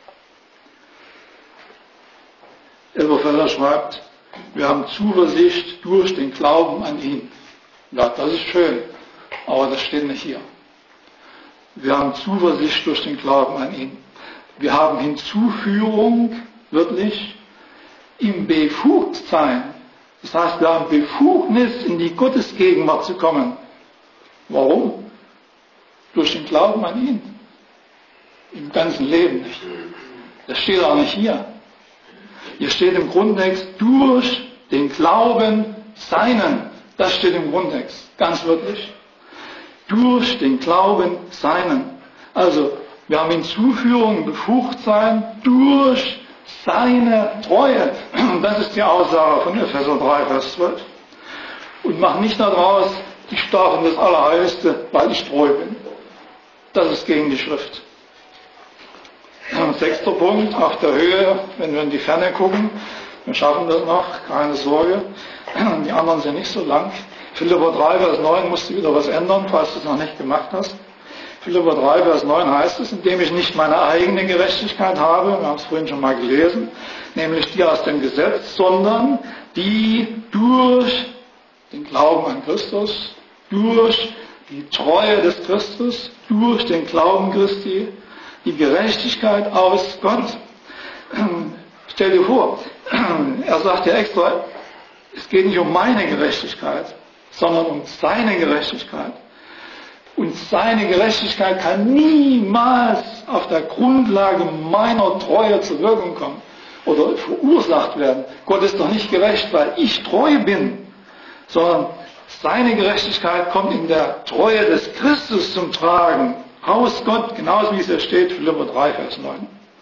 Elberfelder schreibt, wir haben Zuversicht durch den Glauben an ihn. Ja, das ist schön, aber das steht nicht hier. Wir haben Zuversicht durch den Glauben an ihn. Wir haben Hinzuführung, wirklich, im Befugtsein. Das heißt, wir haben Befugnis, in die Gottesgegenwart zu kommen. Warum? Durch den Glauben an ihn. Im ganzen Leben nicht. Das steht auch nicht hier. Hier steht im Grundtext, durch den Glauben seinen. Das steht im Grundtext, ganz wirklich. Durch den Glauben seinen. Also, wir haben Hinzuführung, Befugtsein durch seine Treue. Das ist die Aussage von Epheser 3, Vers 12. Und mach nicht daraus, ich darf in das Allerheiligste, weil ich treu bin. Das ist gegen die Schrift. 6. Punkt, auf der Höhe, wenn wir in die Ferne gucken. Wir schaffen das noch, keine Sorge. Die anderen sind nicht so lang. Philipper 3, Vers 9 musst du wieder was ändern, falls du es noch nicht gemacht hast. Philipper 3, Vers 9 heißt es, indem ich nicht meine eigene Gerechtigkeit habe, wir haben es vorhin schon mal gelesen, nämlich die aus dem Gesetz, sondern die durch den Glauben an Christus, durch die Treue des Christus, durch den Glauben Christi, die Gerechtigkeit aus Gott. Stell dir vor, er sagt ja extra, es geht nicht um meine Gerechtigkeit, sondern um seine Gerechtigkeit. Und seine Gerechtigkeit kann niemals auf der Grundlage meiner Treue zur Wirkung kommen oder verursacht werden. Gott ist doch nicht gerecht, weil ich treu bin, sondern seine Gerechtigkeit kommt in der Treue des Christus zum Tragen. Aus Gott, genauso wie es hier steht, Philipper 3, Vers 9.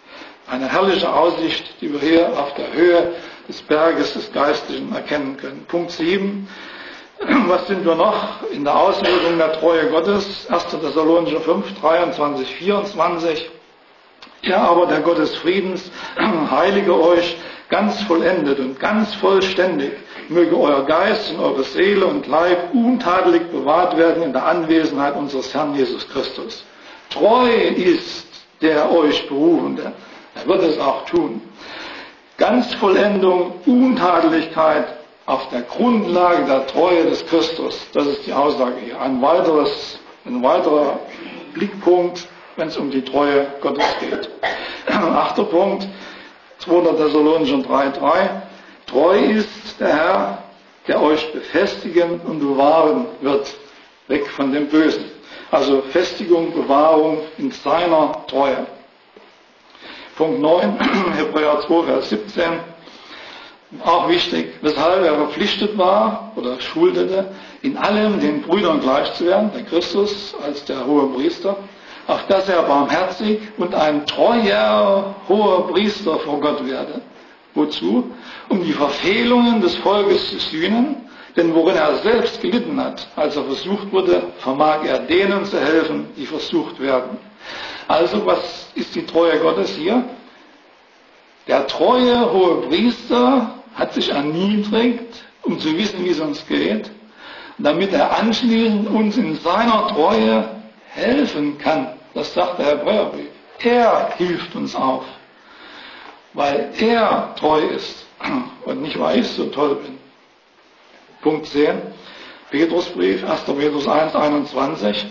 Eine herrliche Aussicht, die wir hier auf der Höhe des Berges des Geistlichen erkennen können. Punkt 7. Was sind wir noch in der Auswirkung der Treue Gottes? 1. Thessalonicher 5, 23, 24. Er aber, der Gott des Friedens, heilige euch ganz vollendet und ganz vollständig. Möge euer Geist und eure Seele und Leib untadelig bewahrt werden in der Anwesenheit unseres Herrn Jesus Christus. Treu ist der euch Berufende. Er wird es auch tun. Ganzvollendung, Untadeligkeit auf der Grundlage der Treue des Christus. Das ist die Aussage hier. Ein weiterer Blickpunkt, wenn es um die Treue Gottes geht. 8. Punkt, 2. Thessalonicher 3,3. Treu ist der Herr, der euch befestigen und bewahren wird, weg von dem Bösen. Also Festigung, Bewahrung in seiner Treue. Punkt 9, Hebräer 2, Vers 17. Auch wichtig, weshalb er verpflichtet war oder schuldete, in allem den Brüdern gleich zu werden, der Christus als der hohe Priester, auf dass er barmherzig und ein treuer hoher Priester vor Gott werde. Wozu? Um die Verfehlungen des Volkes zu sühnen, denn worin er selbst gelitten hat, als er versucht wurde, vermag er denen zu helfen, die versucht werden. Also, was ist die Treue Gottes hier? Der treue hohe Priester hat sich erniedrigt, um zu wissen, wie es uns geht, damit er anschließend uns in seiner Treue helfen kann. Das sagt der Hebräerbrief. Er hilft uns auf, weil er treu ist und nicht, weil ich so toll bin. Punkt 10, Petrusbrief, 1. Petrus 1, 21.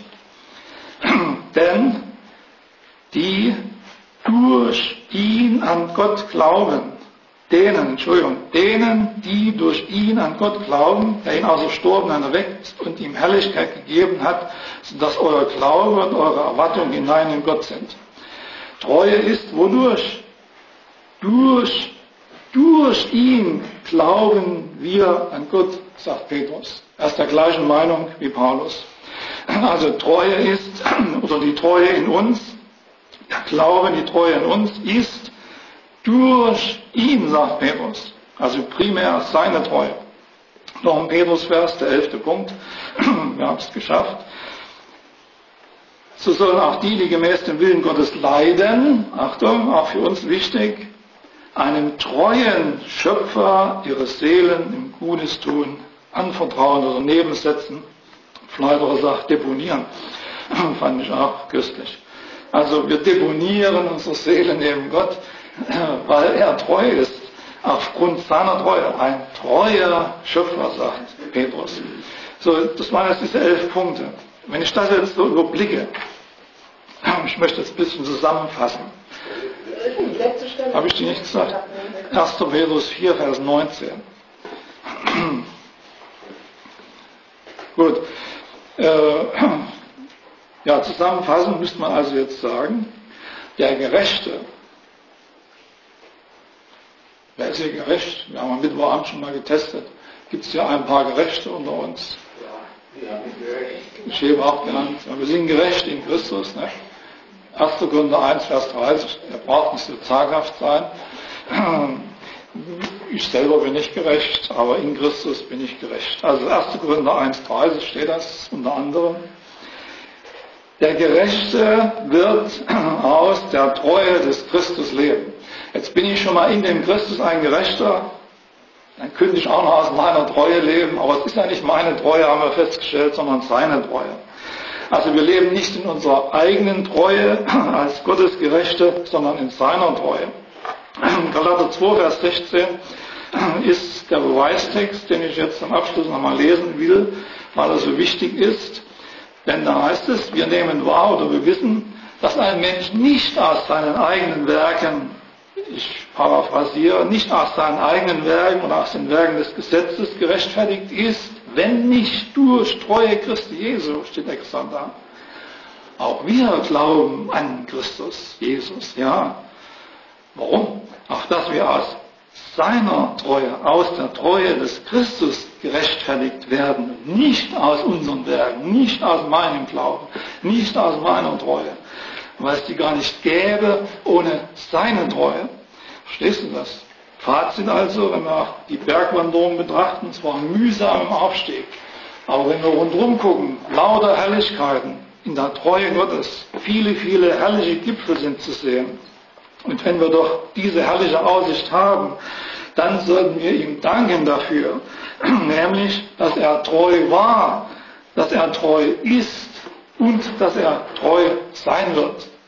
Denn die durch ihn an Gott glauben, denen, die durch ihn an Gott glauben, der ihn aus Verstorbenen erweckt und ihm Herrlichkeit gegeben hat, sodass euer Glaube und eure Erwartung hinein in Gott sind. Treue ist wodurch? Durch ihn glauben wir an Gott, sagt Petrus. Er ist der gleichen Meinung wie Paulus. Also Treue ist, oder die Treue in uns, der Glaube, die Treue in uns ist durch ihn, sagt Petrus. Also primär seine Treue. Noch ein Petrusvers, der 11. Punkt. Wir haben es geschafft. So sollen auch die gemäß dem Willen Gottes leiden, Achtung, auch für uns wichtig, einem treuen Schöpfer ihre Seelen im Gutes tun, anvertrauen oder nebensetzen. Fleiderer sagt deponieren. Fand ich auch köstlich. Also wir deponieren unsere Seele neben Gott, weil er treu ist, aufgrund seiner Treue. Ein treuer Schöpfer, sagt Petrus. So, das waren jetzt diese 11 Punkte. Wenn ich das jetzt so überblicke, ich möchte es ein bisschen zusammenfassen. Habe ich dir nicht gesagt? 1. Petrus 4, Vers 19. Gut. Ja, zusammenfassend müsste man also jetzt sagen, der Gerechte, wer ist hier gerecht? Wir haben am Mittwochabend schon mal getestet. Gibt es hier ein paar Gerechte unter uns? Ich hebe auch genannt. Wir sind gerecht in Christus. Ne? 1. Korinther 1, Vers 30. Er braucht nicht so zaghaft sein. Ich selber bin nicht gerecht, aber in Christus bin ich gerecht. Also 1. Korinther 1, 30 steht das unter anderem. Der Gerechte wird aus der Treue des Christus leben. Jetzt bin ich schon mal in dem Christus ein Gerechter, dann könnte ich auch noch aus meiner Treue leben, aber es ist ja nicht meine Treue, haben wir festgestellt, sondern seine Treue. Also wir leben nicht in unserer eigenen Treue als Gottes Gerechte, sondern in seiner Treue. Galater 2, Vers 16 ist der Beweistext, den ich jetzt am Abschluss nochmal lesen will, weil er so wichtig ist. Denn da heißt es, wir nehmen wahr oder wir wissen, dass ein Mensch nicht aus seinen eigenen Werken, ich paraphrasiere, nicht aus seinen eigenen Werken oder aus den Werken des Gesetzes gerechtfertigt ist, wenn nicht durch Treue Christi Jesu, steht extra da. Auch wir glauben an Christus Jesus, ja. Warum? Auch dass wir aus seiner Treue, aus der Treue des Christus gerechtfertigt werden, nicht aus unseren Werken, nicht aus meinem Glauben, nicht aus meiner Treue. weil es die gar nicht gäbe ohne seine Treue. Verstehst du das? Fazit also, wenn wir die Bergwanderung betrachten, es war mühsam im Aufstieg. Aber wenn wir rundherum gucken, lauter Herrlichkeiten in der Treue Gottes, viele, viele herrliche Gipfel sind zu sehen. Und wenn wir doch diese herrliche Aussicht haben, dann sollten wir ihm danken dafür, nämlich, dass er treu war, dass er treu ist und dass er treu sein wird.